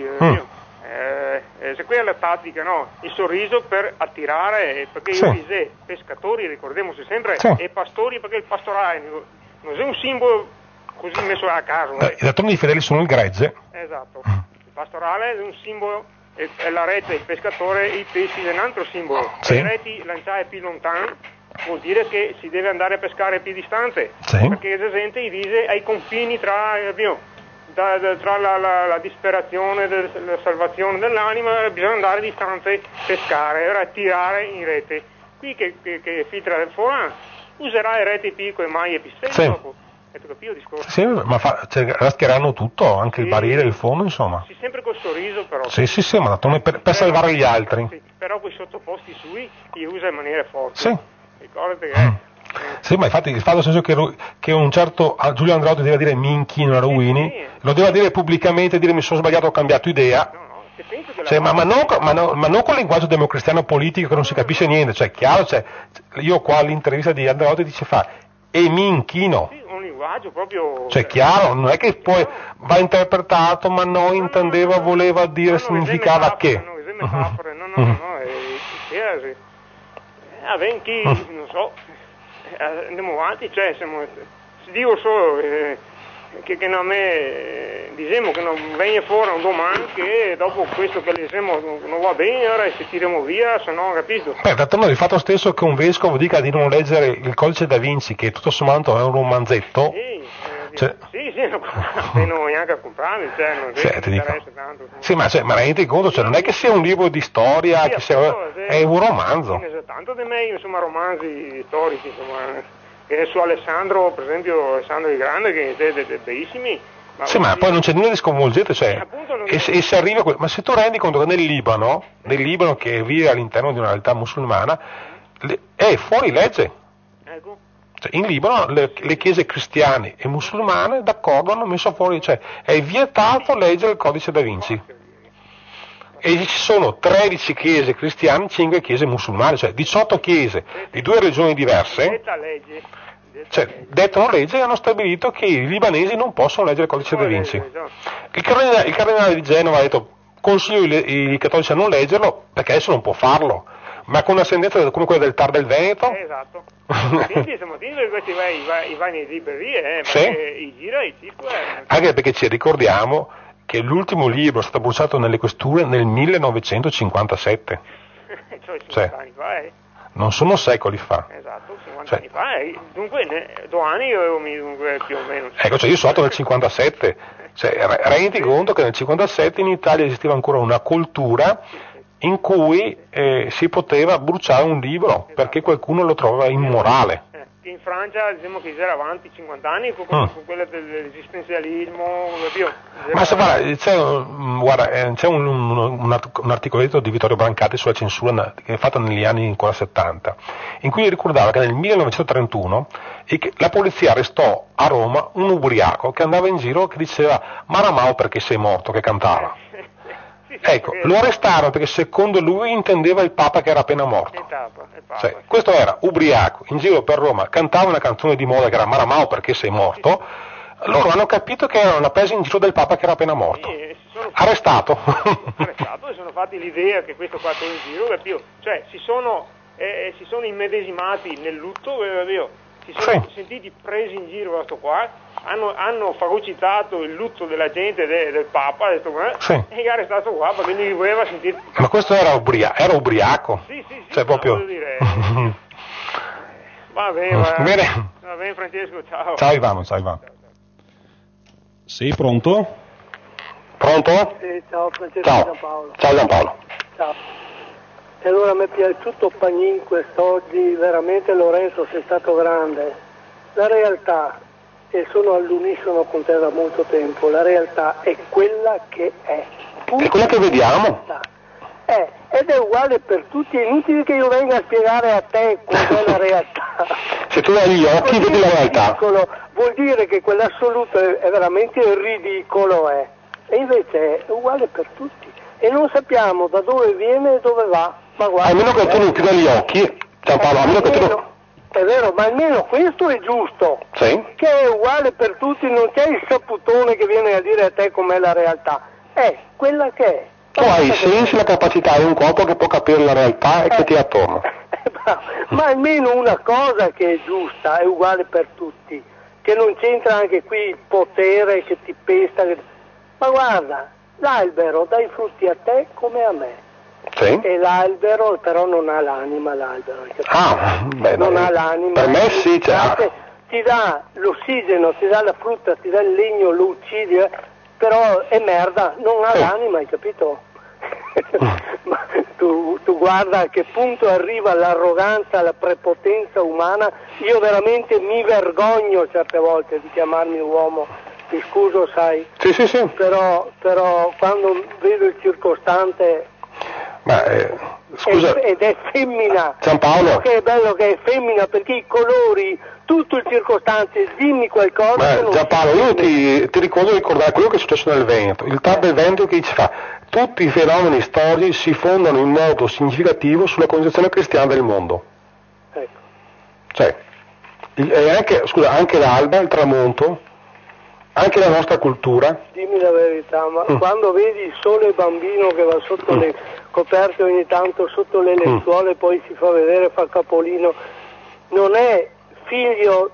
Se quella è la tattica, no? Il sorriso per attirare, perché io dice pescatori, ricordiamoci sempre, e pastori, perché il pastorale non è un simbolo così messo a caso. I ladroni fedeli sono il gregge. Esatto, il pastorale è un simbolo, e la rete, il pescatore, i pesci è un altro simbolo. Le reti lanciare più lontano vuol dire che si deve andare a pescare più distante, perché la gente dice ai confini tra tra la disperazione della salvazione dell'anima bisogna andare a distanze, pescare, tirare in rete. Qui che filtra il Foran userà le reti piccole, mai e pistello. Sì. Dopo. Capito il discorso? Sì, ma raschieranno tutto, anche il barile, il fondo, insomma. Sì, sempre col sorriso però. Sì, ma per salvare gli altri. Sì, però quei sottoposti sui li usa in maniera forte. Sì. Ricordate che Sì, ma infatti il fatto nel senso che un certo Giulio Andreotti deve dire mi inchino a Ruini, lo deve dire pubblicamente, dire mi sono sbagliato, ho cambiato idea. Se penso che Cioè, ma non con il linguaggio democristiano politico che non si capisce niente, cioè chiaro, io qua all'intervista di Andreotti dice e mi inchino. Sì, un linguaggio proprio... Cioè chiaro, non è che poi va interpretato, ma no, intendeva, voleva dire, significava che. Metafore, no, avvenchi, non so, andiamo avanti, cioè dico solo che non me diciamo che non viene fuori un domani che dopo questo che leggiamo non va bene, ora se tiriamo via, se no, capito? D'altronde il fatto stesso che un vescovo dica di non leggere il Codice da Vinci, che tutto sommato è un romanzetto. Sì, non neanche a comprarmi, non ti interessa tanto. Sì, ma rendi conto, non è che sia un libro di storia, è un romanzo. Ce ne tanto di me, insomma, romanzi storici, insomma, che su Alessandro, per esempio, Alessandro il Grande, che è bellissimi. Ma poi non c'è nulla di sconvolgente, e se arriva, ma se tu rendi conto che nel Libano che vive all'interno di una realtà musulmana, è fuori legge. Ecco. In Libano le chiese cristiane e musulmane d'accordo hanno messo fuori, è vietato leggere il Codice da Vinci. E ci sono 13 chiese cristiane, 5 chiese musulmane, 18 chiese di 2 regioni diverse. Dettano legge e hanno stabilito che i libanesi non possono leggere il Codice da Vinci. Il cardinale di Genova ha detto consiglio i cattolici a non leggerlo perché adesso non può farlo, ma con un'ascendenza come quella del Tar del Veneto. Esatto. Stamattina questi vai nelle librerie, i gira i circoli. Anche perché ci ricordiamo che l'ultimo libro è stato bruciato nelle questure nel 1957. Cioè 50 anni fa, Non sono secoli fa. Esatto, 50 anni fa, dunque 2 anni dunque più o meno. Ecco, io sono nato nel 57, rendi conto che nel 57 in Italia esisteva ancora una cultura in cui si poteva bruciare un libro perché qualcuno lo trovava immorale. In Francia diciamo che era avanti 50 anni con quella dell'esistenzialismo. Ma se c'è un articoletto di Vittorio Brancati sulla censura che è fatta negli anni ancora 70, in cui ricordava che nel 1931 la polizia arrestò a Roma un ubriaco che andava in giro che diceva Maramao perché sei morto, che cantava. Ecco, lo arrestarono perché secondo lui intendeva il Papa che era appena morto. Questo era ubriaco, in giro per Roma, cantava una canzone di moda che era Maramao perché sei morto, loro hanno capito che era una presa in giro del Papa che era appena morto. Arrestato. E sono fatti l'idea che questo qua è in giro, si sono immedesimati nel lutto, si sono sentiti presi in giro da sto qua, hanno fagocitato il lutto della gente del Papa, e che ha arrestato qua perché gli voleva sentire. Ma questo era ubriaco? Sì, proprio. Voglio dire. Va bene, Francesco, ciao. Ciao Ivano. Sei pronto? Pronto? Sì, ciao Francesco. Ciao Giampaolo. Ciao. E allora mi è piaciuto Pagnin quest'oggi, veramente Lorenzo sei stato grande. La realtà, e sono all'unisono con te da molto tempo, la realtà è quella che è. È quella che vediamo. Ed è uguale per tutti, è inutile che io venga a spiegare a te qual è la realtà. Se tu hai gli occhi vedi la realtà. Vuol dire che quell'assoluto è veramente ridicolo, e invece è uguale per tutti. E non sappiamo da dove viene e dove va. Ma guarda, almeno che tu non chiuda gli occhi, Giampaolo, almeno che tu non... È vero, ma almeno questo è giusto. Sì. Che è uguale per tutti, non c'è il saputone che viene a dire a te com'è la realtà. È quella che è. Tu hai i sensi, la capacità, hai un corpo che può capire la realtà e che ti attorno. Ma almeno una cosa che è giusta, è uguale per tutti, che non c'entra anche qui il potere che ti pesta. Ma guarda, l'albero dà i frutti a te come a me. Sì. E l'albero però non ha l'anima, l'albero. Non ha l'anima. Per me sì, ti dà l'ossigeno, ti dà la frutta, ti dà il legno, lo uccidi, però è merda, non ha l'anima, hai capito? Ma tu guarda a che punto arriva l'arroganza, la prepotenza umana. Io veramente mi vergogno certe volte di chiamarmi uomo, mi scuso, sai. Sì. Però quando vedo il circostante. Ma scusa. Ed è femmina. Giampaolo. Che è bello che è femmina, perché i colori, tutto il circostante, dimmi qualcosa. Ma Giampaolo, io ti ricordo di ricordare quello che è successo nel Veneto. Il TAR del Veneto che ci fa: tutti i fenomeni storici si fondano in modo significativo sulla concezione cristiana del mondo. Ecco. Cioè, anche l'alba, il tramonto, anche la nostra cultura. Dimmi la verità, ma quando vedi il sole bambino che va sotto le coperte ogni tanto, sotto le lenzuola, poi si fa vedere, fa capolino, non è figlio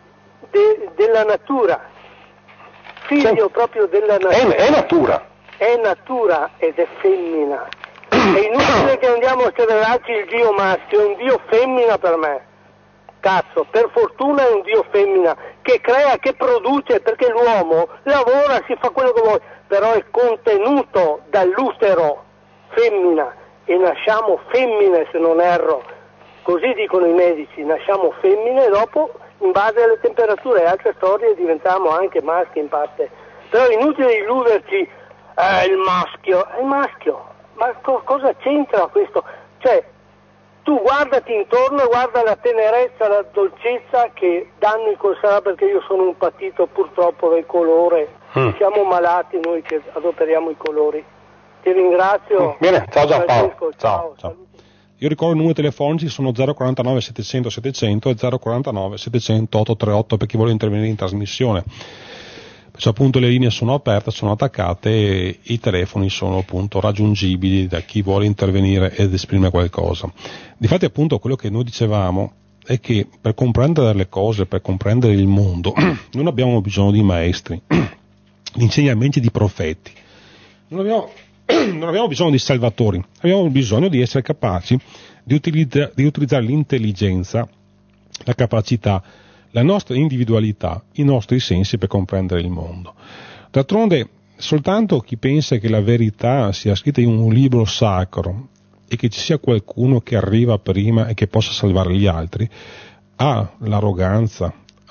della natura, figlio proprio della natura. È natura. È natura ed è femmina. È inutile che andiamo a sceleratci il dio maschio, è un dio femmina per me. Cazzo, per fortuna è un dio femmina che crea, che produce, perché l'uomo lavora, si fa quello che vuole, però è contenuto dall'utero femmina e nasciamo femmine, se non erro. Così dicono i medici, nasciamo femmine e dopo, in base alle temperature e altre storie, diventiamo anche maschi in parte. Però è inutile illuderci, il maschio, ma cosa c'entra questo? Cioè, tu guardati intorno e guarda la tenerezza, la dolcezza che danno i sarà perché io sono un patito purtroppo del colore. Siamo malati noi che adoperiamo i colori. Ti ringrazio. Bene, ciao Giampaolo. Ciao. Io ricordo i numeri telefonici, sono 049 700 700 e 049 700 838 per chi vuole intervenire in trasmissione. Perciò appunto le linee sono aperte, sono attaccate e i telefoni sono appunto raggiungibili da chi vuole intervenire ed esprimere qualcosa. Difatti appunto quello che noi dicevamo è che per comprendere le cose, per comprendere il mondo, non abbiamo bisogno di maestri, di insegnamenti di profeti, non abbiamo bisogno di salvatori, abbiamo bisogno di essere capaci di utilizzare l'intelligenza, la capacità, la nostra individualità, i nostri sensi per comprendere il mondo. D'altronde, soltanto chi pensa che la verità sia scritta in un libro sacro e che ci sia qualcuno che arriva prima e che possa salvare gli altri, ha l'arroganza,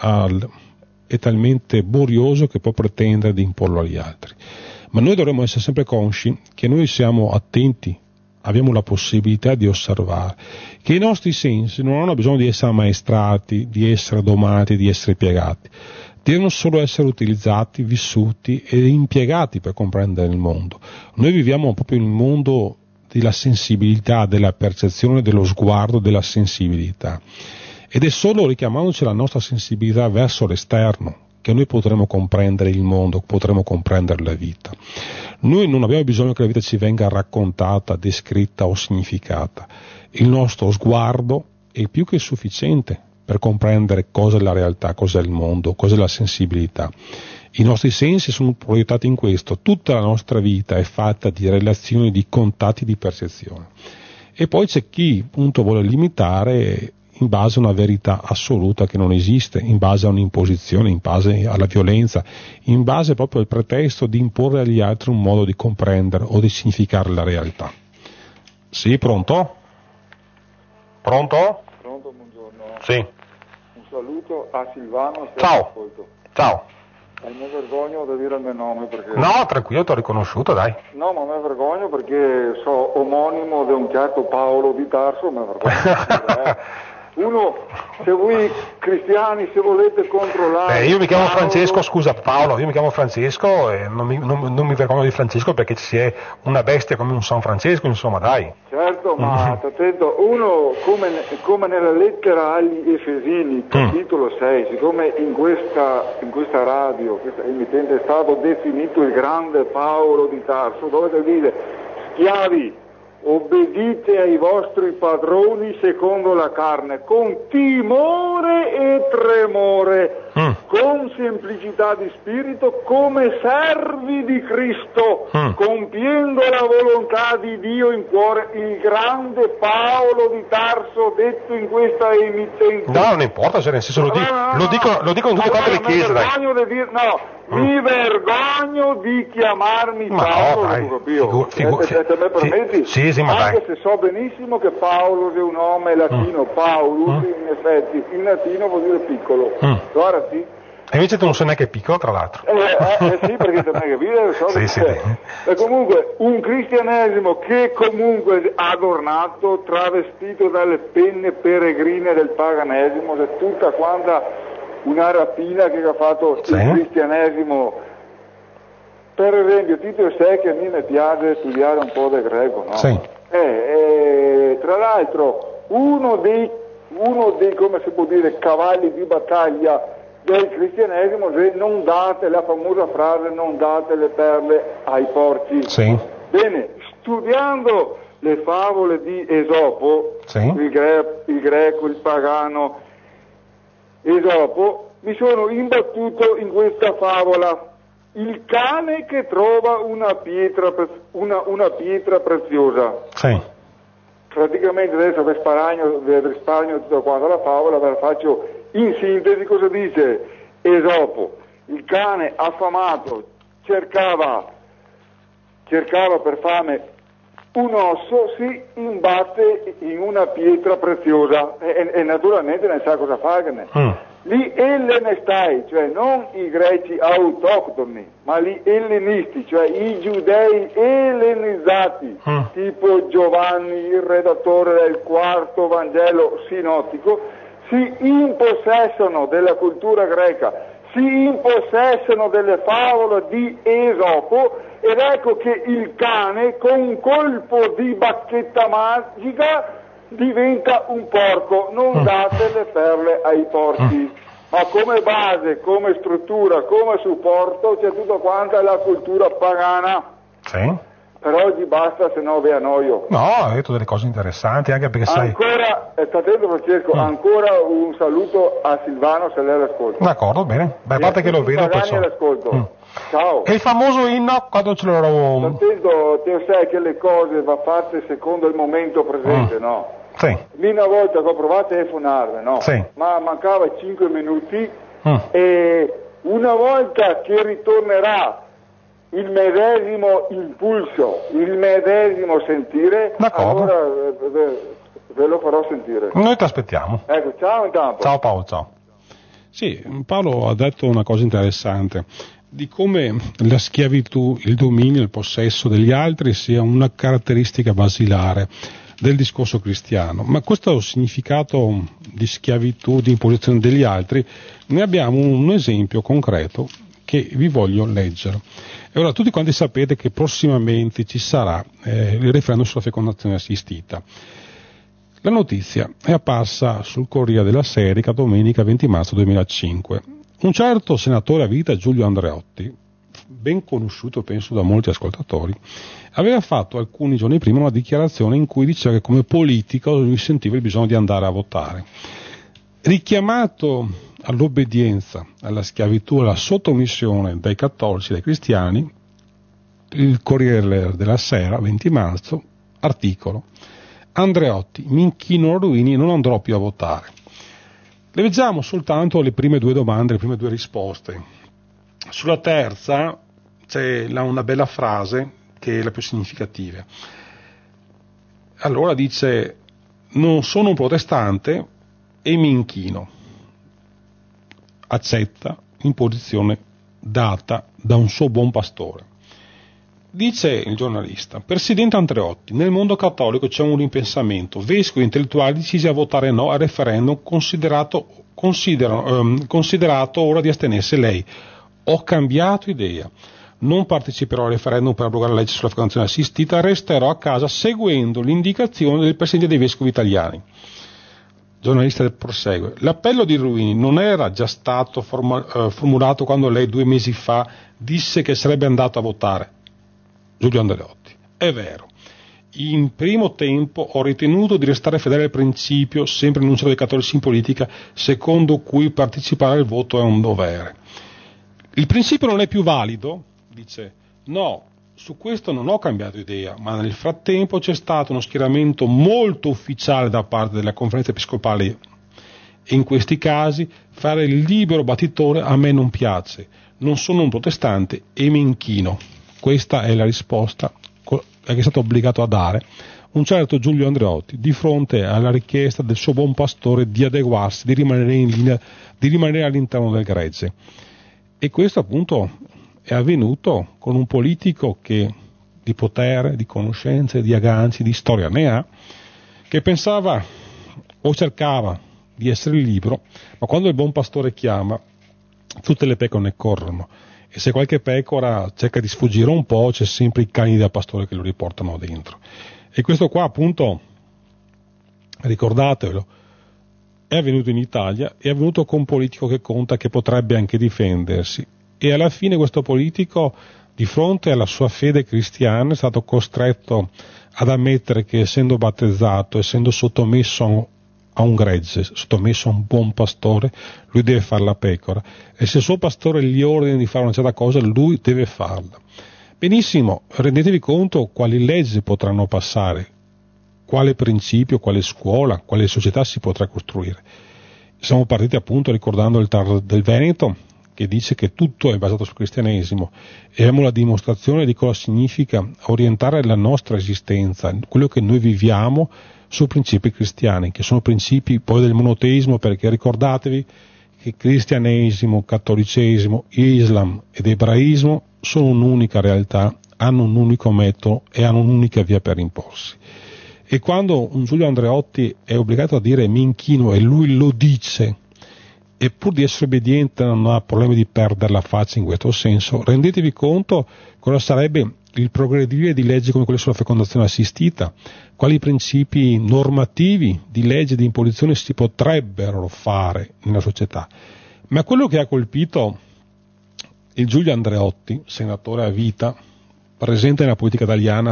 è talmente borioso che può pretendere di imporlo agli altri. Ma noi dovremmo essere sempre consci che noi siamo attenti, abbiamo la possibilità di osservare, che i nostri sensi non hanno bisogno di essere ammaestrati, di essere domati, di essere piegati, devono solo essere utilizzati, vissuti e impiegati per comprendere il mondo. Noi viviamo proprio il mondo della sensibilità, della percezione, dello sguardo, della sensibilità. Ed è solo richiamandoci la nostra sensibilità verso l'esterno che noi potremo comprendere il mondo, potremo comprendere la vita. Noi non abbiamo bisogno che la vita ci venga raccontata, descritta o significata. Il nostro sguardo è più che sufficiente per comprendere cosa è la realtà, cosa è il mondo, cosa è la sensibilità. I nostri sensi sono proiettati in questo, tutta la nostra vita è fatta di relazioni, di contatti, di percezione. E poi c'è chi appunto vuole limitare in base a una verità assoluta che non esiste, in base a un'imposizione, in base alla violenza, in base proprio al pretesto di imporre agli altri un modo di comprendere o di significare la realtà. Sì, pronto? Pronto? Pronto, buongiorno. Sì. Un saluto a Silvano. Ciao. Ciao. Mi vergogno di dire il mio nome perché... No, tranquillo, ti ho riconosciuto, dai. No, ma mi vergogno perché so omonimo di un certo Paolo di Tarso, mi vergogno. Uno, se voi cristiani, se volete controllare... io mi chiamo Francesco, scusa Paolo, io mi chiamo Francesco e non mi vergogno di Francesco perché ci sia una bestia come un San Francesco, insomma, dai. Certo, ma attento, uno, come nella lettera agli Efesini, capitolo 6, siccome in questa radio, questa emittente è stato definito il grande Paolo di Tarso, dove dice, schiavi, obbedite ai vostri padroni secondo la carne, con timore e tremore, con semplicità di spirito, come servi di Cristo, compiendo la volontà di Dio in cuore. Il grande Paolo di Tarso, detto in questa emittente. No, non importa, cioè nel senso lo dico in tutte quante le chiese, dai. No, Mi vergogno di chiamarmi Paolo, se me permetti, sì, ma anche se so benissimo che Paolo è un nome latino, Paulus in effetti, in latino vuol dire piccolo, guarda sì. E invece tu non sei neanche piccolo, tra l'altro. Sì, perché te ne capire, so sì. E comunque un cristianesimo che comunque adornato, travestito dalle penne peregrine del paganesimo, è tutta quanta una rapina che ha fatto il cristianesimo. Per esempio, Tito sai che a me piace studiare un po' del greco, no? Sì. Tra l'altro, uno dei, come si può dire, cavalli di battaglia del cristianesimo è non date, la famosa frase, non date le perle ai porci. Sì. Bene, studiando le favole di Esopo, il greco, il pagano Esopo, mi sono imbattuto in questa favola. Il cane che trova una pietra preziosa. Sì. Praticamente adesso vi risparmio tutta quanta la favola, ve la faccio in sintesi. Cosa dice Esopo? Il cane affamato cercava per fame un osso, si imbatte in una pietra preziosa e naturalmente non sa cosa farne. Gli ellenestai, cioè non i greci autoctoni, ma gli ellenisti, cioè i giudei ellenizzati, tipo Giovanni, il redattore del quarto Vangelo sinottico, si impossessano della cultura greca, si impossessano delle favole di Esopo, ed ecco che il cane con un colpo di bacchetta magica diventa un porco. Non date le perle ai porci, ma come base, come struttura, come supporto c'è tutta quanta la cultura pagana. Sì. Per oggi basta, se no vi annoio. No, hai detto delle cose interessanti, anche perché sai... Ancora, sta attento Francesco, ancora un saluto a Silvano se lei l'ascolta. D'accordo, bene. Beh, a parte che lo vedo, poi so. L'ascolto. Ciao. E il famoso inno, quando ce l'ero... Attento, te sai che le cose va fatte secondo il momento presente, no? Sì. Lì una volta che ho provato a telefonarmi, no? Sì. Ma mancava 5 minuti e una volta che ritornerà il medesimo impulso, il medesimo sentire, allora ve lo farò sentire. Noi ti aspettiamo. Ecco, ciao intanto. Ciao Paolo, ciao. Sì, Paolo ha detto una cosa interessante, di come la schiavitù, il dominio, il possesso degli altri sia una caratteristica basilare del discorso cristiano, ma questo significato di schiavitù, di imposizione degli altri, ne abbiamo un esempio concreto che vi voglio leggere. E ora tutti quanti sapete che prossimamente ci sarà il referendum sulla fecondazione assistita. La notizia è apparsa sul Corriere della Sera domenica 20 marzo 2005. Un certo senatore a vita, Giulio Andreotti, ben conosciuto penso da molti ascoltatori, aveva fatto alcuni giorni prima una dichiarazione in cui diceva che come politico lui sentiva il bisogno di andare a votare. Richiamato all'obbedienza, alla schiavitù, alla sottomissione dai cattolici e dai cristiani, il Corriere della Sera, 20 marzo, articolo: Andreotti, mi inchino a Ruini e non andrò più a votare. Leggiamo soltanto le prime due domande, le prime due risposte. Sulla terza c'è una bella frase che è la più significativa. Allora dice: non sono un protestante e mi inchino. Accetta imposizione data da un suo buon pastore. Dice il giornalista: Presidente Andreotti, nel mondo cattolico c'è un ripensamento, vescovi intellettuali decisi a votare no al referendum considerato ora di astenersi. Lei: ho cambiato idea, non parteciperò al referendum per abrogare la legge sulla fecondazione assistita, resterò a casa seguendo l'indicazione del Presidente dei Vescovi Italiani. Il giornalista prosegue: l'appello di Ruini non era già stato formulato quando lei 2 mesi fa disse che sarebbe andato a votare? Giulio Andreotti: è vero, in primo tempo ho ritenuto di restare fedele al principio, sempre enunciato dai cattolici in politica, secondo cui partecipare al voto è un dovere. Il principio non è più valido? Dice: no, su questo non ho cambiato idea, ma nel frattempo c'è stato uno schieramento molto ufficiale da parte della conferenza episcopale E in questi casi fare il libero battitore a me non piace. Non sono un protestante e mi inchino. Questa è la risposta che è stato obbligato a dare un certo Giulio Andreotti di fronte alla richiesta del suo buon pastore di adeguarsi, di rimanere in linea, di rimanere all'interno del gregge. E questo appunto è avvenuto con un politico che di potere, di conoscenze, di agganci, di storia ne ha, che pensava o cercava di essere libero, ma quando il buon pastore chiama, tutte le pecore ne corrono. E se qualche pecora cerca di sfuggire un po', c'è sempre i cani da pastore che lo riportano dentro. E questo qua appunto, ricordatevelo, è avvenuto in Italia, è avvenuto con un politico che conta, che potrebbe anche difendersi. E alla fine questo politico, di fronte alla sua fede cristiana, è stato costretto ad ammettere che essendo battezzato, essendo sottomesso a un gregge, sottomesso a un buon pastore, lui deve fare la pecora. E se il suo pastore gli ordina di fare una certa cosa, lui deve farla. Benissimo, rendetevi conto quali leggi potranno passare, quale principio, quale scuola, quale società si potrà costruire. Siamo partiti appunto ricordando il TAR del Veneto, che dice che tutto è basato sul cristianesimo, e abbiamo la dimostrazione di cosa significa orientare la nostra esistenza, quello che noi viviamo, su principi cristiani, che sono principi poi del monoteismo, perché ricordatevi che cristianesimo, cattolicesimo, islam ed ebraismo sono un'unica realtà, hanno un unico metodo e hanno un'unica via per imporsi. E quando un Giulio Andreotti è obbligato a dire mi inchino e lui lo dice, e pur di essere obbediente non ha problemi di perdere la faccia in questo senso, rendetevi conto cosa sarebbe il progredire di leggi come quelle sulla fecondazione assistita, quali principi normativi di legge e di imposizione si potrebbero fare nella società. Ma quello che ha colpito il Giulio Andreotti, senatore a vita, presente nella politica italiana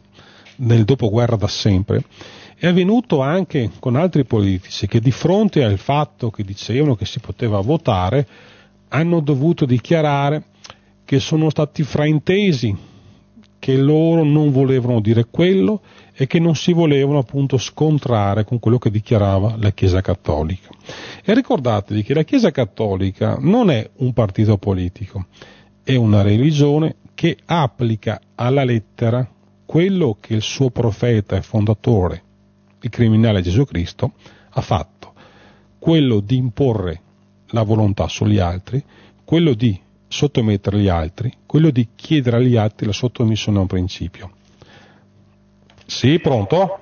nel dopoguerra da sempre, è avvenuto anche con altri politici che di fronte al fatto che dicevano che si poteva votare hanno dovuto dichiarare che sono stati fraintesi, che loro non volevano dire quello e che non si volevano appunto scontrare con quello che dichiarava la Chiesa Cattolica. E ricordatevi che la Chiesa Cattolica non è un partito politico, è una religione che applica alla lettera quello che il suo profeta e fondatore, il criminale Gesù Cristo, ha fatto, quello di imporre la volontà sugli altri, quello di sottomettere gli altri, quello di chiedere agli altri la sottomissione a un principio. Sì, pronto?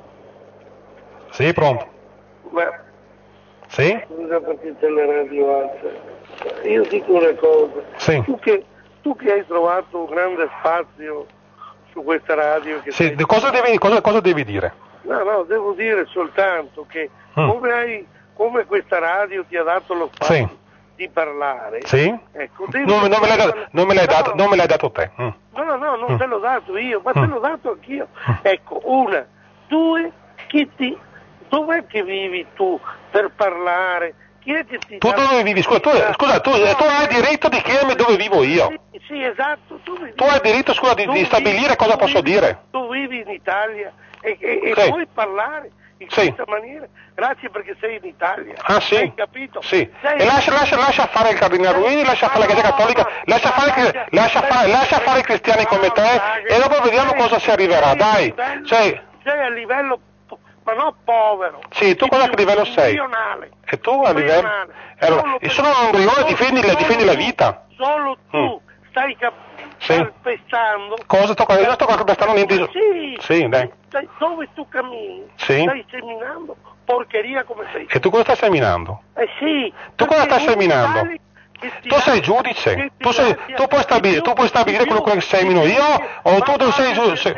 Sì, pronto. Ma sì? Scusa perché c'è la radio alta. Io dico una cosa. Sì. Tu che hai trovato un grande spazio su questa radio. Che sì, cosa devi dire? No, devo dire soltanto che come questa radio ti ha dato lo spazio. Sì. Di parlare. Sì? Ecco, non me l'hai dato te. No, non te l'ho dato io, ma te l'ho dato anch'io. Ecco, una, due, dov'è che vivi tu per parlare? Chi è che ti tu dove vivi? Scusa, tu hai diritto di chiedermi dove vivo io. Sì, esatto. Tu hai diritto, scusa, di stabilire cosa posso dire. Tu vivi in Italia e sì. puoi parlare in questa maniera. Grazie perché sei in Italia. Ah sì? Hai capito? Sì. E lascia fare il cardinale Ruini, lascia fare la Chiesa Cattolica, lascia fare i cristiani come te e dopo vediamo cosa si arriverà, dai. Sei a livello, ma non povero. Sì, tu cosa livello sei? Milionale. E tu a livello? Io sono un ombrione, difendi la vita. Solo tu stai calpestando. Cosa sto calpestando? Niente. Sì, dai. Dove tu cammini, stai seminando porcheria come sei. E tu cosa stai seminando? Sì. Tu cosa stai seminando? Tu sei giudice, tu puoi stabilire quello che semino io, o tu sei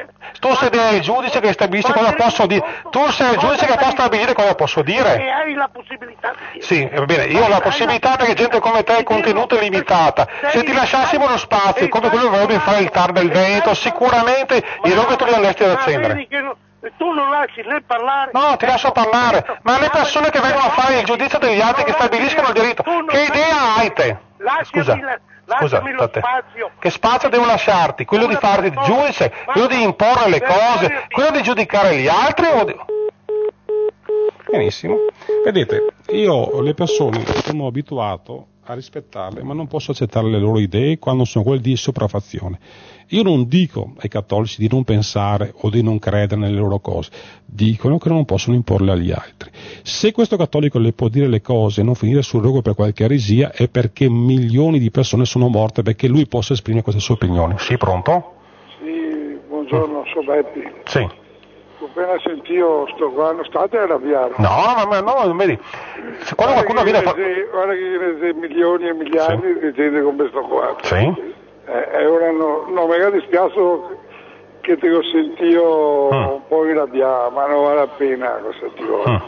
il giudice che stabilisce cosa posso dire, tu sei il giudice che può stabilire cosa posso dire. E hai la possibilità di dire. Sì, va bene, io ho la possibilità perché gente come te è contenuta e limitata. Se ti lasciassimo lo spazio, come quello che vorrebbe fare il TAR del Veneto, sicuramente i rogatori andresti ad accendere. Tu non lasci né parlare. No, ti lascio parlare, ma le persone che vengono a fare il giudizio degli altri che stabiliscono il diritto, che idea hai te? Scusa, lo spazio. Che spazio devo lasciarti? Quello di farti il giudice, quello di imporre le cose, quello di giudicare gli altri o Benissimo. Vedete, io le persone sono abituato a rispettarle, ma non posso accettare le loro idee quando sono quelle di sopraffazione. Io non dico ai cattolici di non pensare o di non credere nelle loro cose, dicono che non possono imporle agli altri. Se questo cattolico le può dire le cose e non finire sul rogo per qualche eresia, è perché milioni di persone sono morte perché lui possa esprimere queste sue opinioni. Sì, pronto? Sì, buongiorno, sono Betti. Sì. Appena sentito sto qua, non state arrabbiati. No, vedi. Se quando qualcuno viene a fare... Guarda che viene milioni e miliardi di gente come sto qua. Sì. E ora no, mi dispiace che ti ho sentito un po' arrabbiato, ma non vale la pena cosa ti ho.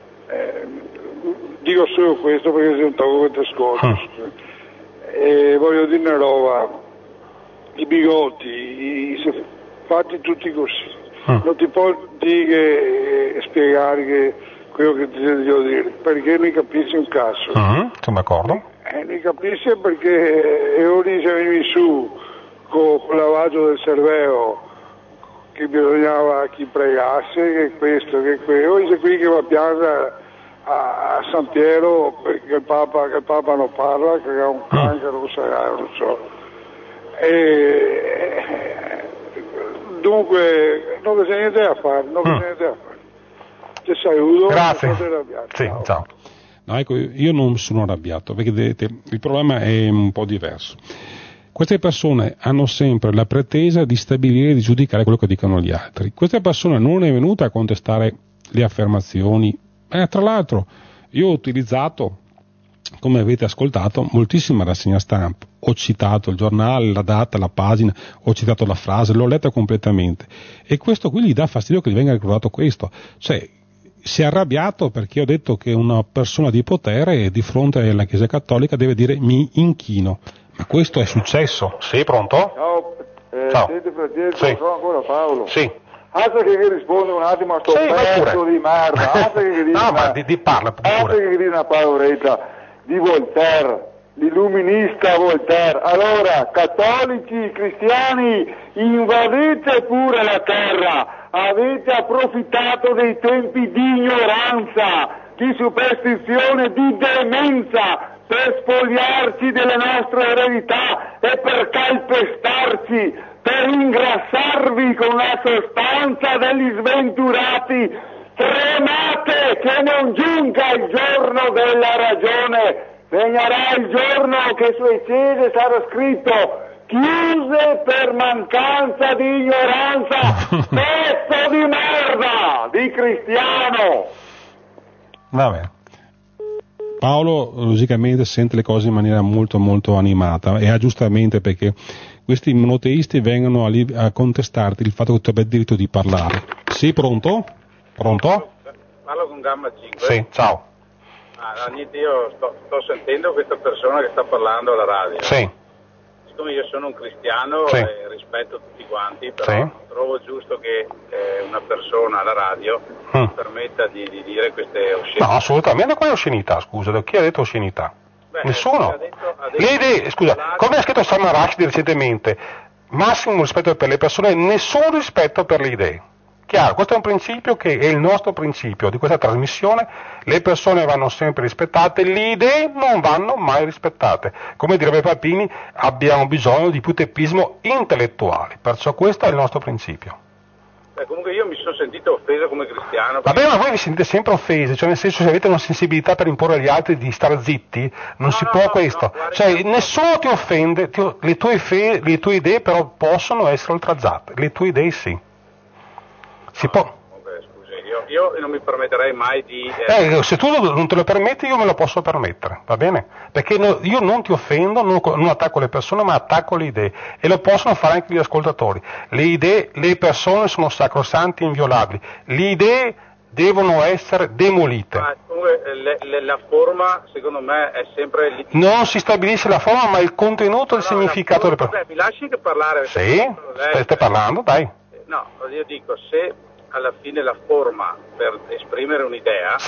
Dico solo questo perché sento che ti ascolto. E voglio dire una roba, i bigotti, fatti tutti così. Non ti può dire e spiegare che quello che ti devo dire, perché ne capisci un cazzo. Sono d'accordo. Ne capisci perché ora se venivi su con il lavaggio del cervello che bisognava chi pregasse, che questo, che quello, e qui che va a piangere a San Piero perché il Papa non parla, che ha un cancro, non so. Dunque, non c'è niente da fare, Ti saluto. Grazie. Sì, ciao. No, ecco, io non sono arrabbiato, perché vedete, il problema è un po' diverso. Queste persone hanno sempre la pretesa di stabilire e di giudicare quello che dicono gli altri. Questa persona non è venuta a contestare le affermazioni. Tra l'altro, io ho utilizzato, come avete ascoltato, moltissima rassegna stampa. Ho citato il giornale, la data, la pagina, ho citato la frase, l'ho letta completamente. E questo qui gli dà fastidio che gli venga ricordato questo. Cioè, si è arrabbiato perché ho detto che una persona di potere di fronte alla Chiesa Cattolica deve dire mi inchino. Ma questo è successo. Sì, pronto? Ciao. Ciao. Senti fratello, Sì. sono ancora Paolo. Sì. Alza che risponde un attimo a sto pezzo di merda. Alza che dice no, ma di parla pure. Alza che dice una palavretta di Voltaire, l'illuminista Voltaire. Allora, cattolici, cristiani, invadete pure la terra. Avete approfittato dei tempi di ignoranza, di superstizione, di demenza per spogliarci delle nostre eredità e per calpestarci, per ingrassarvi con la sostanza degli sventurati. Tremate che non giunga il giorno della ragione. Vegnerà il giorno che sui cieli sarà scritto chiuse per mancanza di ignoranza, pezzo di merda, di cristiano. Va bene. Paolo logicamente sente le cose in maniera molto molto animata e giustamente, perché questi monoteisti vengono a contestarti il fatto che tu abbia il diritto di parlare. Sì, pronto? Pronto? Parlo con Gamma 5. Sì, ciao. Niente, io sto sentendo questa persona che sta parlando alla radio. Sì. Siccome io sono un cristiano Sì. e rispetto tutti quanti, però Sì. trovo giusto che una persona alla radio permetta di dire queste oscenità. No, assolutamente. Quale oscenità, scusa? Chi ha detto oscenità? Beh, Nessuno. ha detto Le idee, scusa, come ha scritto Salman Rushdie recentemente, massimo rispetto per le persone, nessun rispetto per le idee. Chiaro, questo è un principio che è il nostro principio di questa trasmissione, le persone vanno sempre rispettate, le idee non vanno mai rispettate. Come direbbe Papini, abbiamo bisogno di più teppismo intellettuale, perciò questo è il nostro principio. Comunque io mi sono sentito offeso come cristiano. Vabbè, ma voi vi sentite sempre offesi, cioè nel senso, se avete una sensibilità per imporre agli altri di stare zitti, non si può questo. Cioè nessuno ti offende, le tue idee però possono essere oltrazzate, le tue idee sì. Si può. Scusi, io non mi permetterei mai di... se tu non te lo permetti, io me lo posso permettere, va bene? Perché io non ti offendo, non attacco le persone, ma attacco le idee. E lo possono fare anche gli ascoltatori. Le idee, le persone sono sacrosanti e inviolabili. Le idee devono essere demolite. Ma comunque la forma, secondo me, è sempre... Non si stabilisce la forma, ma il contenuto e il significato delle persone. Mi lasci che parlare? Sì, stai parlando, dai. No, io dico, se alla fine la forma per esprimere un'idea sì.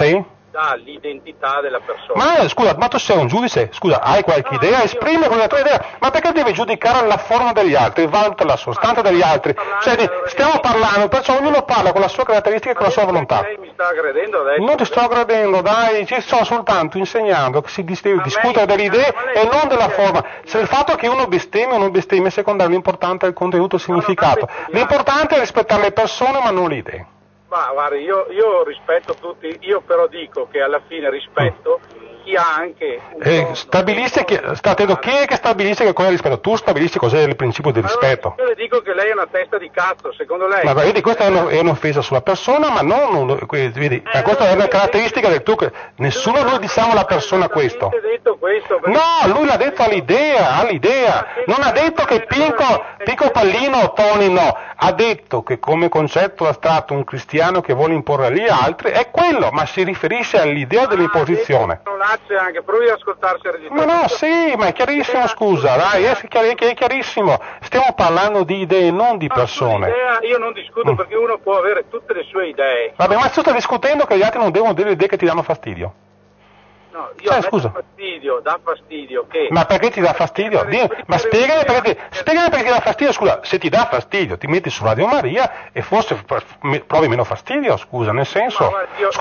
dall'identità della persona. Ma scusa, ma tu sei un giudice? Scusa, hai qualche idea? Esprime quella tua idea. Ma perché devi giudicare la forma degli altri, valuta la sostanza degli altri? Cioè, stiamo parlando, perciò ognuno parla con la sua caratteristica e con la sua volontà. Lei mi sta aggredendo adesso? Non ti sto aggredendo, dai, ci sto soltanto insegnando che si deve discutere delle idee e non della forma. Se il fatto che uno bestemmia o non bestemmia è secondario, l'importante è il contenuto e il significato. L'importante è rispettare le persone ma non le idee. Ma guardi, io rispetto tutti, io però dico che alla fine rispetto chi ha anche stabilisce chi è che stabilisce che cosa è rispetto? Tu stabilisci cos'è il principio di rispetto. Io le dico che lei è una testa di cazzo, secondo lei. Ma vedi, questa è un'offesa sulla persona, ma non vedi, questa è una caratteristica del tuo, nessuno noi diciamo alla persona questo. Detto questo no, lui l'ha detto all'idea, non ha detto che Pinco Pallino o Toni no, ha detto che come concetto astratto un cristiano che vuole imporre agli altri è quello, ma si riferisce all'idea dell'imposizione. Anche provi ad ascoltarsi a registrare. Ma no, sì, ma è chiarissimo, scusa, dai, è chiarissimo. Stiamo parlando di idee, non di persone. Io non discuto perché uno può avere tutte le sue idee. Vabbè, ma tu stai discutendo che gli altri non devono dire le idee che ti danno fastidio. No, io scusa. dà fastidio che... Ma perché ti dà fastidio? Ma spiegami perché ti dà fastidio, scusa, se ti dà fastidio ti metti su Radio Maria e forse provi meno fastidio, scusa, nel senso...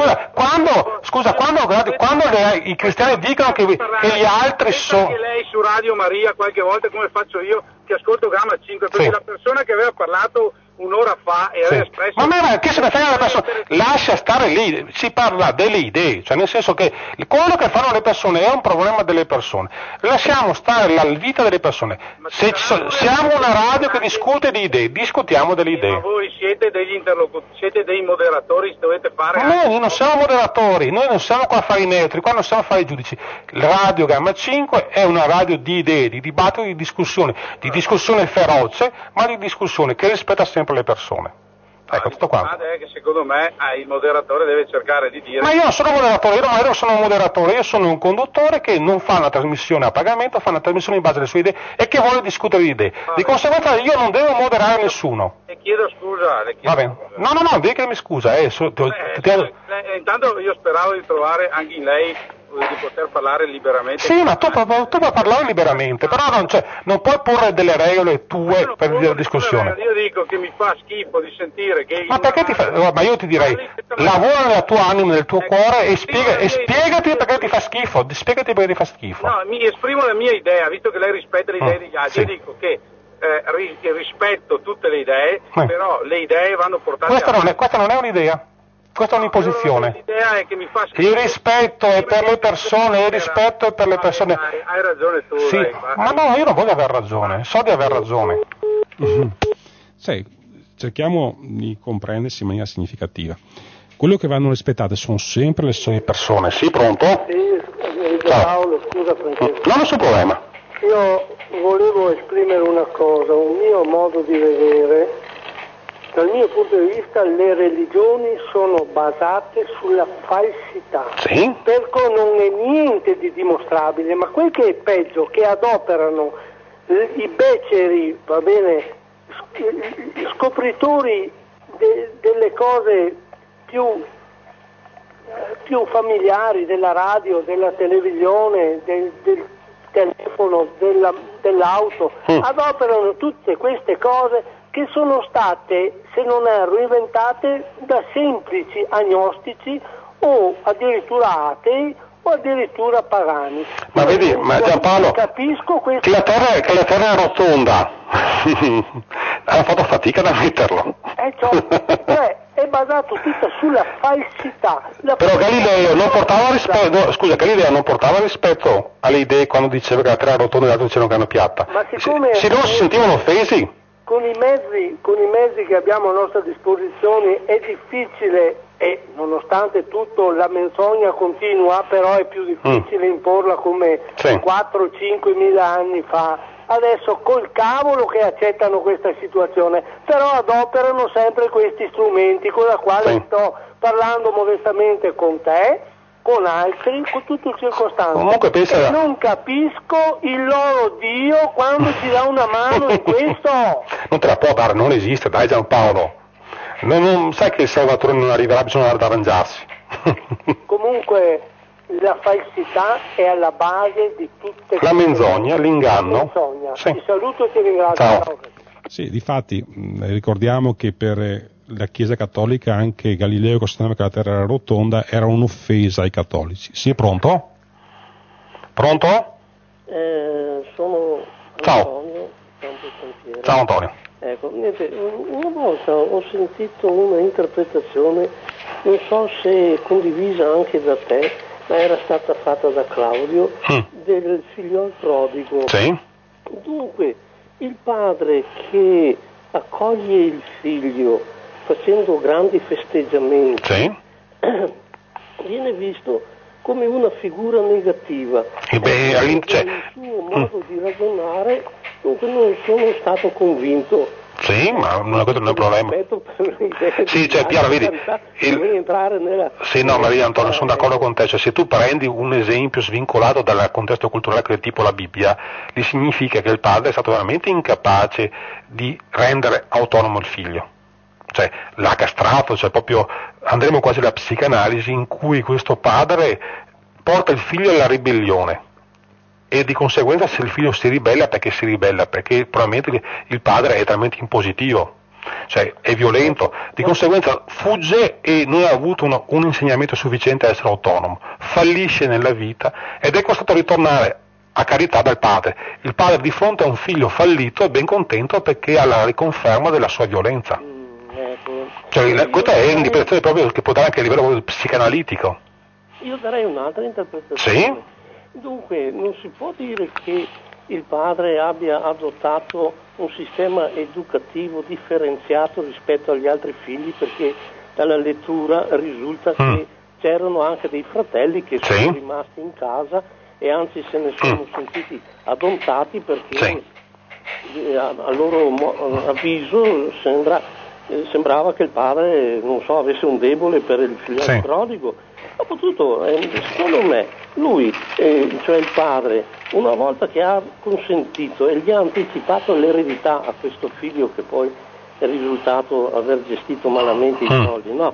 Quando i cristiani dicono che gli altri sono... Anche lei su Radio Maria qualche volta, come faccio io, che ascolto Gamma 5, perché la persona che aveva parlato un'ora fa e aveva espresso... Ma che se ne frega la persona? Lascia stare lì, si parla delle idee, cioè nel senso che quello che fanno le persone è un problema delle persone, lasciamo stare la vita delle persone. Se siamo una radio che discute di idee, discutiamo delle idee. Ma voi siete degli interlocutori, siete dei moderatori, dovete fare... Ma noi non siamo moderatori, noi non siamo qua a fare i neutri, qua non siamo a fare i giudici. Radio Gamma 5 è una radio di idee, di dibattito, di discussione feroce, ma di discussione che rispetta sempre le persone. Ecco, tutto qua. È che secondo me il moderatore deve cercare di dire... Ma io non sono moderatore, io sono un conduttore che non fa una trasmissione a pagamento, fa una trasmissione in base alle sue idee e che vuole discutere di idee. Di conseguenza io non devo moderare nessuno. Le chiedo scusa. Va bene. No, devi chiedermi scusa. Intanto io speravo di trovare anche in lei di poter parlare liberamente. Sì, ma tu puoi parlare liberamente, però non puoi porre delle regole tue per la discussione. Io dico che mi fa schifo di sentire che... Ma perché ma io ti direi, lavora nella tua anima, nel tuo cuore e spiegati perché ti fa schifo, spiegati perché ti fa schifo. No, mi esprimo la mia idea, visto che lei rispetta le idee degli altri, io dico che rispetto tutte le idee, però le idee vanno portate questa non è un'idea. Questa è un'imposizione. L'idea è che mi fa il rispetto è per le persone, il rispetto è per le persone. Hai ragione tu. Sì, ma no, io non voglio aver ragione, so di aver ragione. Sai, cerchiamo di comprendersi in maniera significativa. Quello che vanno rispettate sono sempre le sole persone. Sì, pronto? Sì, Paolo, scusa Francesco. Non ho nessun problema. Io volevo esprimere una cosa, un mio modo di vedere. Dal mio punto di vista le religioni sono basate sulla falsità, sì? Perché non è niente di dimostrabile, ma quel che è peggio, che adoperano i beceri, va bene, scopritori delle cose più familiari, della radio, della televisione, del telefono, dell'auto, adoperano tutte queste cose che sono state, se non erro, inventate da semplici agnostici o addirittura atei o addirittura pagani. Ma vedi, ma Giampaolo, capisco questo... che la terra è rotonda, hanno fatto fatica da metterlo. È basato tutta sulla falsità. Però Galileo non portava rispetto alle idee quando diceva che la terra è rotonda e gli altri dicevano che è una piatta. Ma siccome se non si sentivano offesi? Con i mezzi che abbiamo a nostra disposizione è difficile, e nonostante tutto la menzogna continua, però è più difficile imporla come 4-5 mila anni fa. Adesso col cavolo che accettano questa situazione, però adoperano sempre questi strumenti con la quale sto parlando modestamente con te, con altri, con tutte le circostanze. Comunque e non capisco il loro Dio quando ci dà una mano in questo. Non te la può dare, non esiste, dai Giampaolo. Non sai che il Salvatore non arriverà, bisogna arrangiarsi. Comunque la falsità è alla base di tutte la menzogna, l'inganno. Sì. Ti saluto e ti ringrazio. Ciao. Sì, difatti ricordiamo che per la Chiesa Cattolica anche Galileo che sosteneva che la Terra era rotonda era un'offesa ai cattolici. Sì, pronto? Pronto? Sono Ciao. Antonio. Ciao Antonio. Ecco, niente, una volta ho sentito una interpretazione, non so se è condivisa anche da te, ma era stata fatta da Claudio, del figlio prodigo. Sì. Dunque, il padre che accoglie il figlio facendo grandi festeggiamenti, sì, viene visto come una figura negativa. Il suo modo di ragionare, dunque non sono stato convinto. Sì, ma questo non è un problema. Sì, cioè Piero, vedi, sì, no, Maria Antonio, sono d'accordo con te, cioè se tu prendi un esempio svincolato dal contesto culturale che è tipo la Bibbia, gli significa che il padre è stato veramente incapace di rendere autonomo il figlio. Cioè l'ha castrato, cioè proprio andremo quasi alla psicanalisi in cui questo padre porta il figlio alla ribellione e di conseguenza se il figlio si ribella, perché probabilmente il padre è talmente impositivo, cioè è violento, di conseguenza fugge e non ha avuto un insegnamento sufficiente a essere autonomo, fallisce nella vita ed è costretto a ritornare a carità dal padre. Il padre di fronte a un figlio fallito è ben contento perché ha la riconferma della sua violenza. Cioè, questa è un'interpretazione proprio che può dare anche a livello psicanalitico. Io darei un'altra interpretazione. Sì? Dunque, non si può dire che il padre abbia adottato un sistema educativo differenziato rispetto agli altri figli, perché dalla lettura risulta che c'erano anche dei fratelli che sono rimasti in casa e anzi se ne sono sentiti adottati perché a loro avviso sembrava che il padre, non so, avesse un debole per il figlio prodigo. Dopotutto, secondo me, lui, cioè il padre, una volta che ha consentito e gli ha anticipato l'eredità a questo figlio che poi è risultato aver gestito malamente i soldi, no?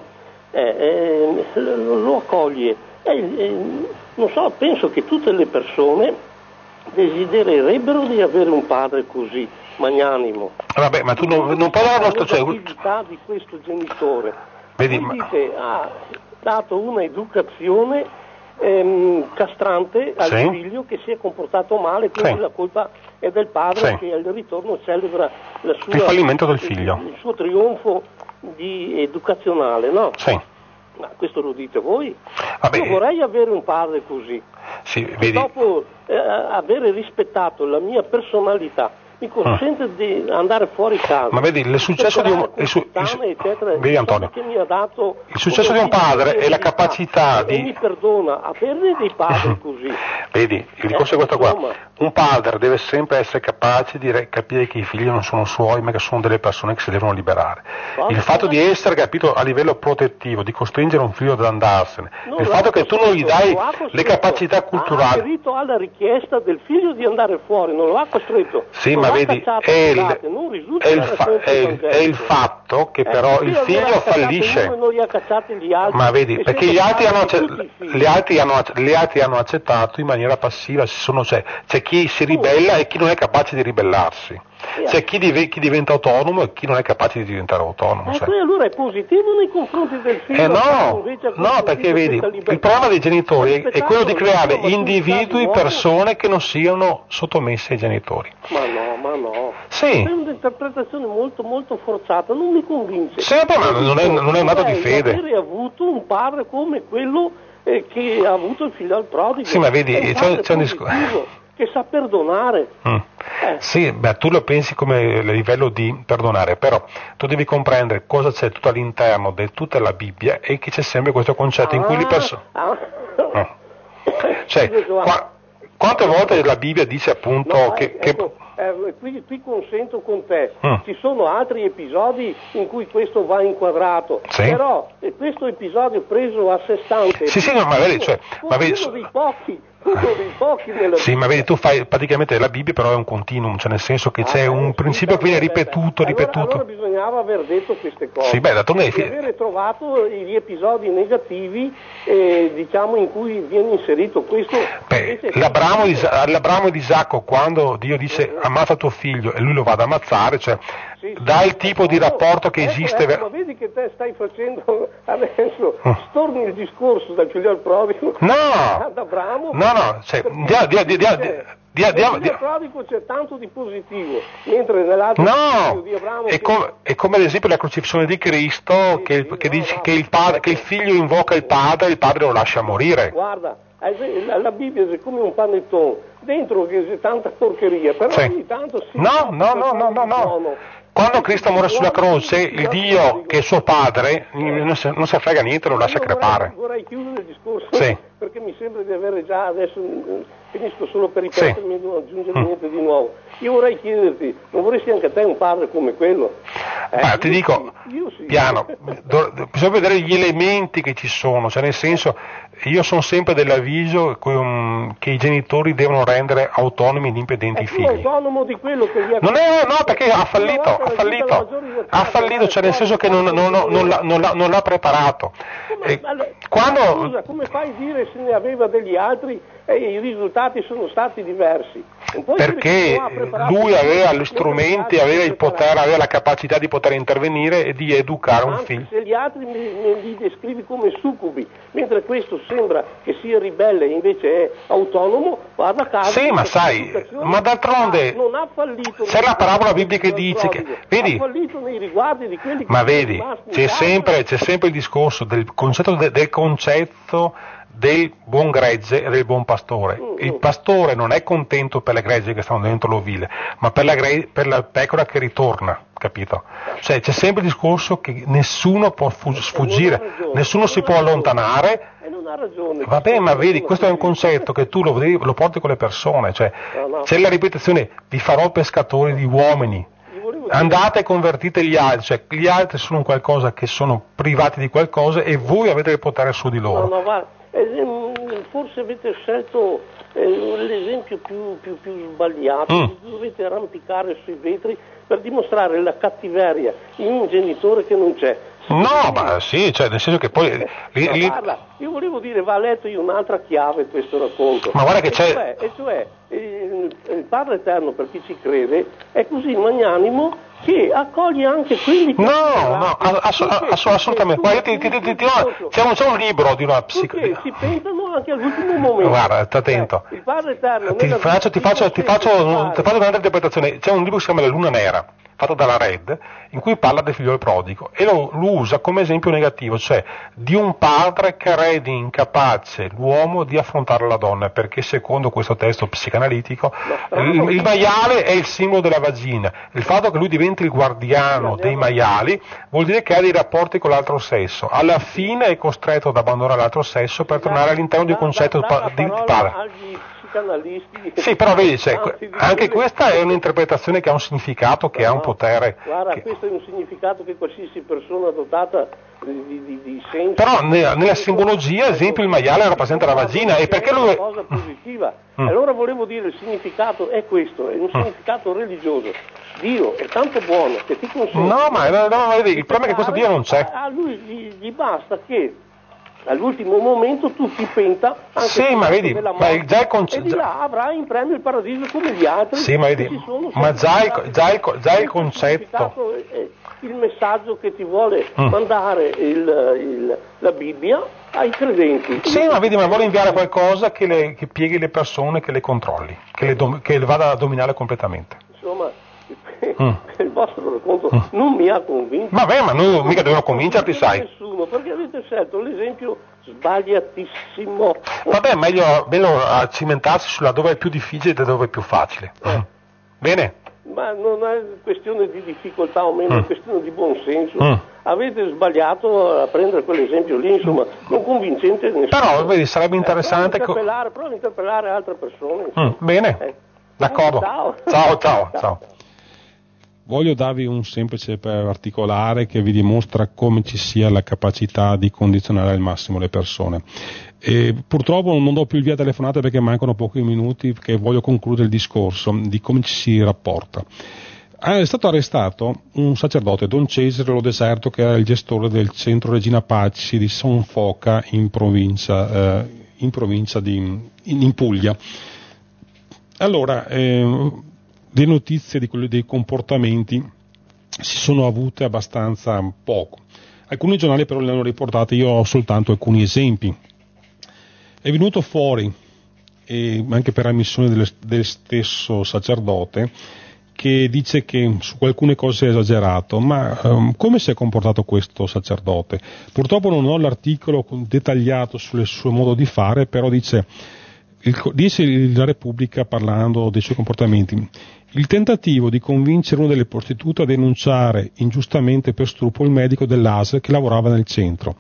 Lo accoglie. Non so, penso che tutte le persone desidererebbero di avere un padre così, magnanimo. Vabbè, ma tu non puoi dare la nostra... L'attività di questo genitore. Vedi, ha dato un'educazione castrante al figlio che si è comportato male, quindi la colpa è del padre che al ritorno celebra il fallimento del figlio, il suo trionfo educazionale, no? Sì. Ma questo lo dite voi? Vabbè. Io vorrei avere un padre così. Sì, vedi. Dopo avere rispettato la mia personalità mi consente di andare fuori casa. Ma vedi, il successo di un vedi Antonio, che mi ha dato il successo di un padre è la capacità di... E mi perdona, averne dei padri così. Vedi, il discorso è questo qua. Un padre deve sempre essere capace di capire che i figli non sono suoi, ma che sono delle persone che si devono liberare. Il fatto di essere capito a livello protettivo, di costringere un figlio ad andarsene, il fatto che tu non gli dai le capacità culturali. Ha aderito alla richiesta del figlio di andare fuori, non lo ha costretto. Sì, ma vedi, è il fatto che però il figlio fallisce. Ma vedi, perché gli altri hanno accettato in maniera passiva, c'è chi si ribella e chi non è capace di ribellarsi. C'è chi diventa autonomo e chi non è capace di diventare autonomo. Allora è positivo nei confronti del figlio? No, perché vedi, il problema dei genitori è quello di creare individui, persone che non siano sottomesse ai genitori. Ma no. Sì. È un'interpretazione molto molto forzata, non mi convince. Sì, ma non è un dato di fede. Avere avuto un padre come quello che ha avuto il figlio al prodigo. Sì, ma vedi, c'è un discorso che sa perdonare. Sì, beh, tu lo pensi come livello di perdonare, però tu devi comprendere cosa c'è tutto all'interno di tutta la Bibbia e che c'è sempre questo concetto in cui le persone... Cioè, quante volte la Bibbia dice appunto che Qui consento con te, ci sono altri episodi in cui questo va inquadrato, però questo episodio preso a sé stante ma vedi, uno dei pochi nella Sì, ma vedi, tu fai praticamente la Bibbia, però è un continuum, cioè nel senso che c'è un principio che viene ripetuto. Allora bisognava aver detto queste cose. Sì, avere trovato gli episodi negativi, diciamo, in cui viene inserito questo. L'Abramo di Isacco, quando Dio dice ammazza tuo figlio e lui lo va ad ammazzare, cioè dà il tipo di rapporto che esiste. Ma vedi che te stai facendo adesso, storni il discorso dal figlio al prodigo ad Abramo. No, cioè, nel prodigo c'è tanto di positivo, mentre nell'altro di Abramo è come ad esempio la crocifissione di Cristo che dice che il figlio invoca il padre lo lascia morire. Guarda, la Bibbia è come un panettone, dentro che c'è tanta porcheria, però ogni tanto No. Quando Cristo muore sulla croce, il Dio che è suo padre non si frega niente, lo lascia crepare. Vorrei chiudere il discorso perché mi sembra di avere già adesso, finisco solo per ripetermi e non aggiungere niente di nuovo. Io vorrei chiederti, non vorresti anche te un padre come quello? Ti dico, piano, bisogna vedere gli elementi che ci sono, cioè nel senso, io sono sempre dell'avviso che i genitori devono rendere autonomi e indipendenti i figli. Autonomo di quello che gli ha perché ha fallito, cioè nel senso che non l'ha preparato. Come fai a dire se ne aveva degli altri e i risultati sono stati diversi? Perché lui aveva gli strumenti, aveva il potere, aveva la capacità di poter intervenire e di educare un figlio. Se gli altri li descrivi come succubi, mentre questo sembra che sia ribelle e invece è autonomo, guarda caso. Sì, ma ma d'altronde non ha fallito. C'è la parabola biblica che dice che ha fallito nei riguardi di quelli che ma vedi, c'è sempre il discorso del concetto del buon gregge e del buon pastore. Il pastore non è contento per le gregge che stanno dentro l'ovile, ma per la pecora che ritorna, capito? Cioè c'è sempre il discorso che nessuno può sfuggire, nessuno si può allontanare. E non ha ragione. Vabbè, ma vedi, questo è un concetto che tu lo porti con le persone, cioè c'è la ripetizione: vi farò pescatori di uomini. Andate e convertite gli altri, cioè gli altri sono qualcosa che sono privati di qualcosa e voi avete il potere su di loro. Forse avete scelto l'esempio più sbagliato, dovete arrampicare sui vetri per dimostrare la cattiveria in un genitore che non c'è. Ma sì, cioè nel senso che poi io volevo dire, va letto in un'altra chiave questo racconto. Ma guarda che c'è. Il Padre Eterno, per chi ci crede, è così magnanimo che accoglie anche quelli che assolutamente. C'è un libro di una psicologa. Si pentano anche all'ultimo momento. Guarda, sta attento. Il Padre Eterno ti faccio un'altra interpretazione. C'è un libro che si chiama La Luna Nera, fatto dalla Red, in cui parla del figlio prodigo e lo usa come esempio negativo, cioè di un padre che rende incapace l'uomo di affrontare la donna, perché secondo questo testo psicanalitico il maiale è il simbolo della vagina. Il fatto che lui diventi il guardiano dei maiali vuol dire che ha dei rapporti con l'altro sesso, alla fine è costretto ad abbandonare l'altro sesso per tornare all'interno di un concetto di padre. Sì, però vedi, anche questa è un'interpretazione che ha un significato, che ha un potere. Guarda, questo è un significato che qualsiasi persona dotata di senso. Però nella simbologia, ad esempio, il maiale rappresenta la vagina, e perché lui è una cosa positiva. Allora volevo dire, il significato è questo, è un significato religioso. Dio è tanto buono che ti consente. No, vedi, il problema è che questo Dio non c'è. A lui gli basta che all'ultimo momento tu ti penta anche ma vedi, ma già e di là avrai in premio il paradiso come gli altri. Sì, ma vedi, ma già il concetto, il messaggio che ti vuole mandare la Bibbia ai credenti. Sì, ma vedi, ma vuole inviare qualcosa che pieghi le persone, che le controlli, che le vada a dominare completamente. Insomma, il vostro racconto non mi ha convinto. Vabbè, ma noi mica dobbiamo convincerti, sai. Nessuno, perché avete scelto l'esempio sbagliatissimo. Vabbè, meglio cimentarsi sulla dove è più difficile e dove è più facile. Bene? Ma non è questione di difficoltà o meno, è questione di buonsenso. Avete sbagliato a prendere quell'esempio lì, insomma, non convincente nessuno. Però, vedi, sarebbe interessante. Prova a interpellare altre persone. Bene. D'accordo. Ciao. Voglio darvi un semplice particolare che vi dimostra come ci sia la capacità di condizionare al massimo le persone. E purtroppo non do più il via telefonate perché mancano pochi minuti, perché voglio concludere il discorso di come ci si rapporta. È stato arrestato un sacerdote, Don Cesare Lo Deserto, che era il gestore del centro Regina Paci di Son Foca in provincia in Puglia. Allora, le notizie dei comportamenti si sono avute abbastanza poco. Alcuni giornali però le hanno riportate, io ho soltanto alcuni esempi. È venuto fuori, anche per ammissione del stesso sacerdote, che dice che su alcune cose è esagerato, ma come si è comportato questo sacerdote? Purtroppo non ho l'articolo dettagliato sul suo modo di fare, però dice la Repubblica, parlando dei suoi comportamenti: il tentativo di convincere una delle prostitute a denunciare ingiustamente per stupro il medico dell'ASL che lavorava nel centro.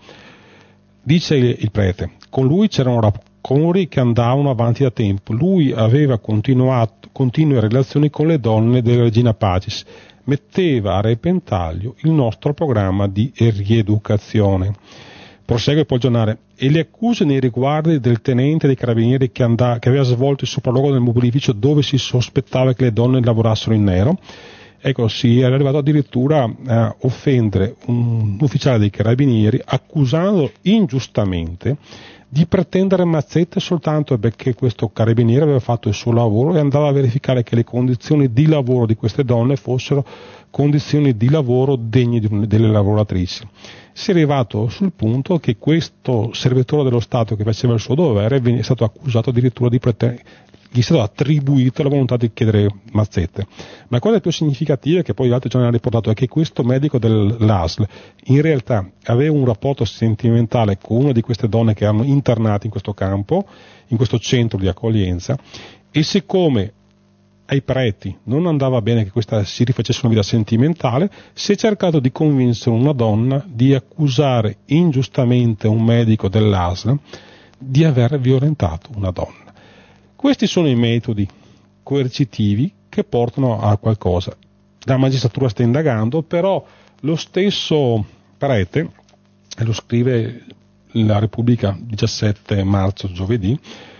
Dice il prete: con lui c'erano rapporti che andavano avanti da tempo, lui aveva continue relazioni con le donne della Regina Pacis, metteva a repentaglio il nostro programma di rieducazione. Prosegue poi il giornale: e le accuse nei riguardi del tenente dei carabinieri che aveva svolto il sopralluogo nel mobilificio dove si sospettava che le donne lavorassero in nero. Ecco, si era arrivato addirittura a offendere un ufficiale dei carabinieri, accusando ingiustamente di pretendere mazzette soltanto perché questo carabiniere aveva fatto il suo lavoro e andava a verificare che le condizioni di lavoro di queste donne fossero condizioni di lavoro degne delle lavoratrici. Si è arrivato sul punto che questo servitore dello Stato che faceva il suo dovere è stato accusato addirittura di gli è stato attribuito la volontà di chiedere mazzette. Ma la cosa più significativa, che poi gli altri giornali hanno riportato, è che questo medico dell'ASL in realtà aveva un rapporto sentimentale con una di queste donne che erano internate in questo campo, in questo centro di accoglienza, e siccome ai preti non andava bene che questa si rifacesse una vita sentimentale, si è cercato di convincere una donna di accusare ingiustamente un medico dell'ASL di aver violentato una donna. Questi sono i metodi coercitivi che portano a qualcosa. La magistratura sta indagando, però lo stesso prete, e lo scrive la Repubblica 17 marzo, giovedì,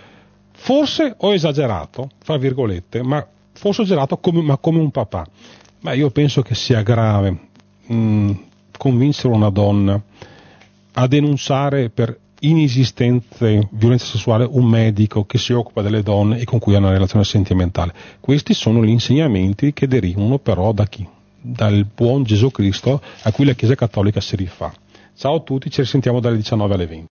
forse ho esagerato, fra virgolette, ma forse ho esagerato come un papà. Ma io penso che sia grave convincere una donna a denunciare per inesistente violenza sessuale un medico che si occupa delle donne e con cui ha una relazione sentimentale. Questi sono gli insegnamenti che derivano però da chi? Dal buon Gesù Cristo a cui la Chiesa Cattolica si rifà. Ciao a tutti, ci risentiamo dalle 19 alle 20.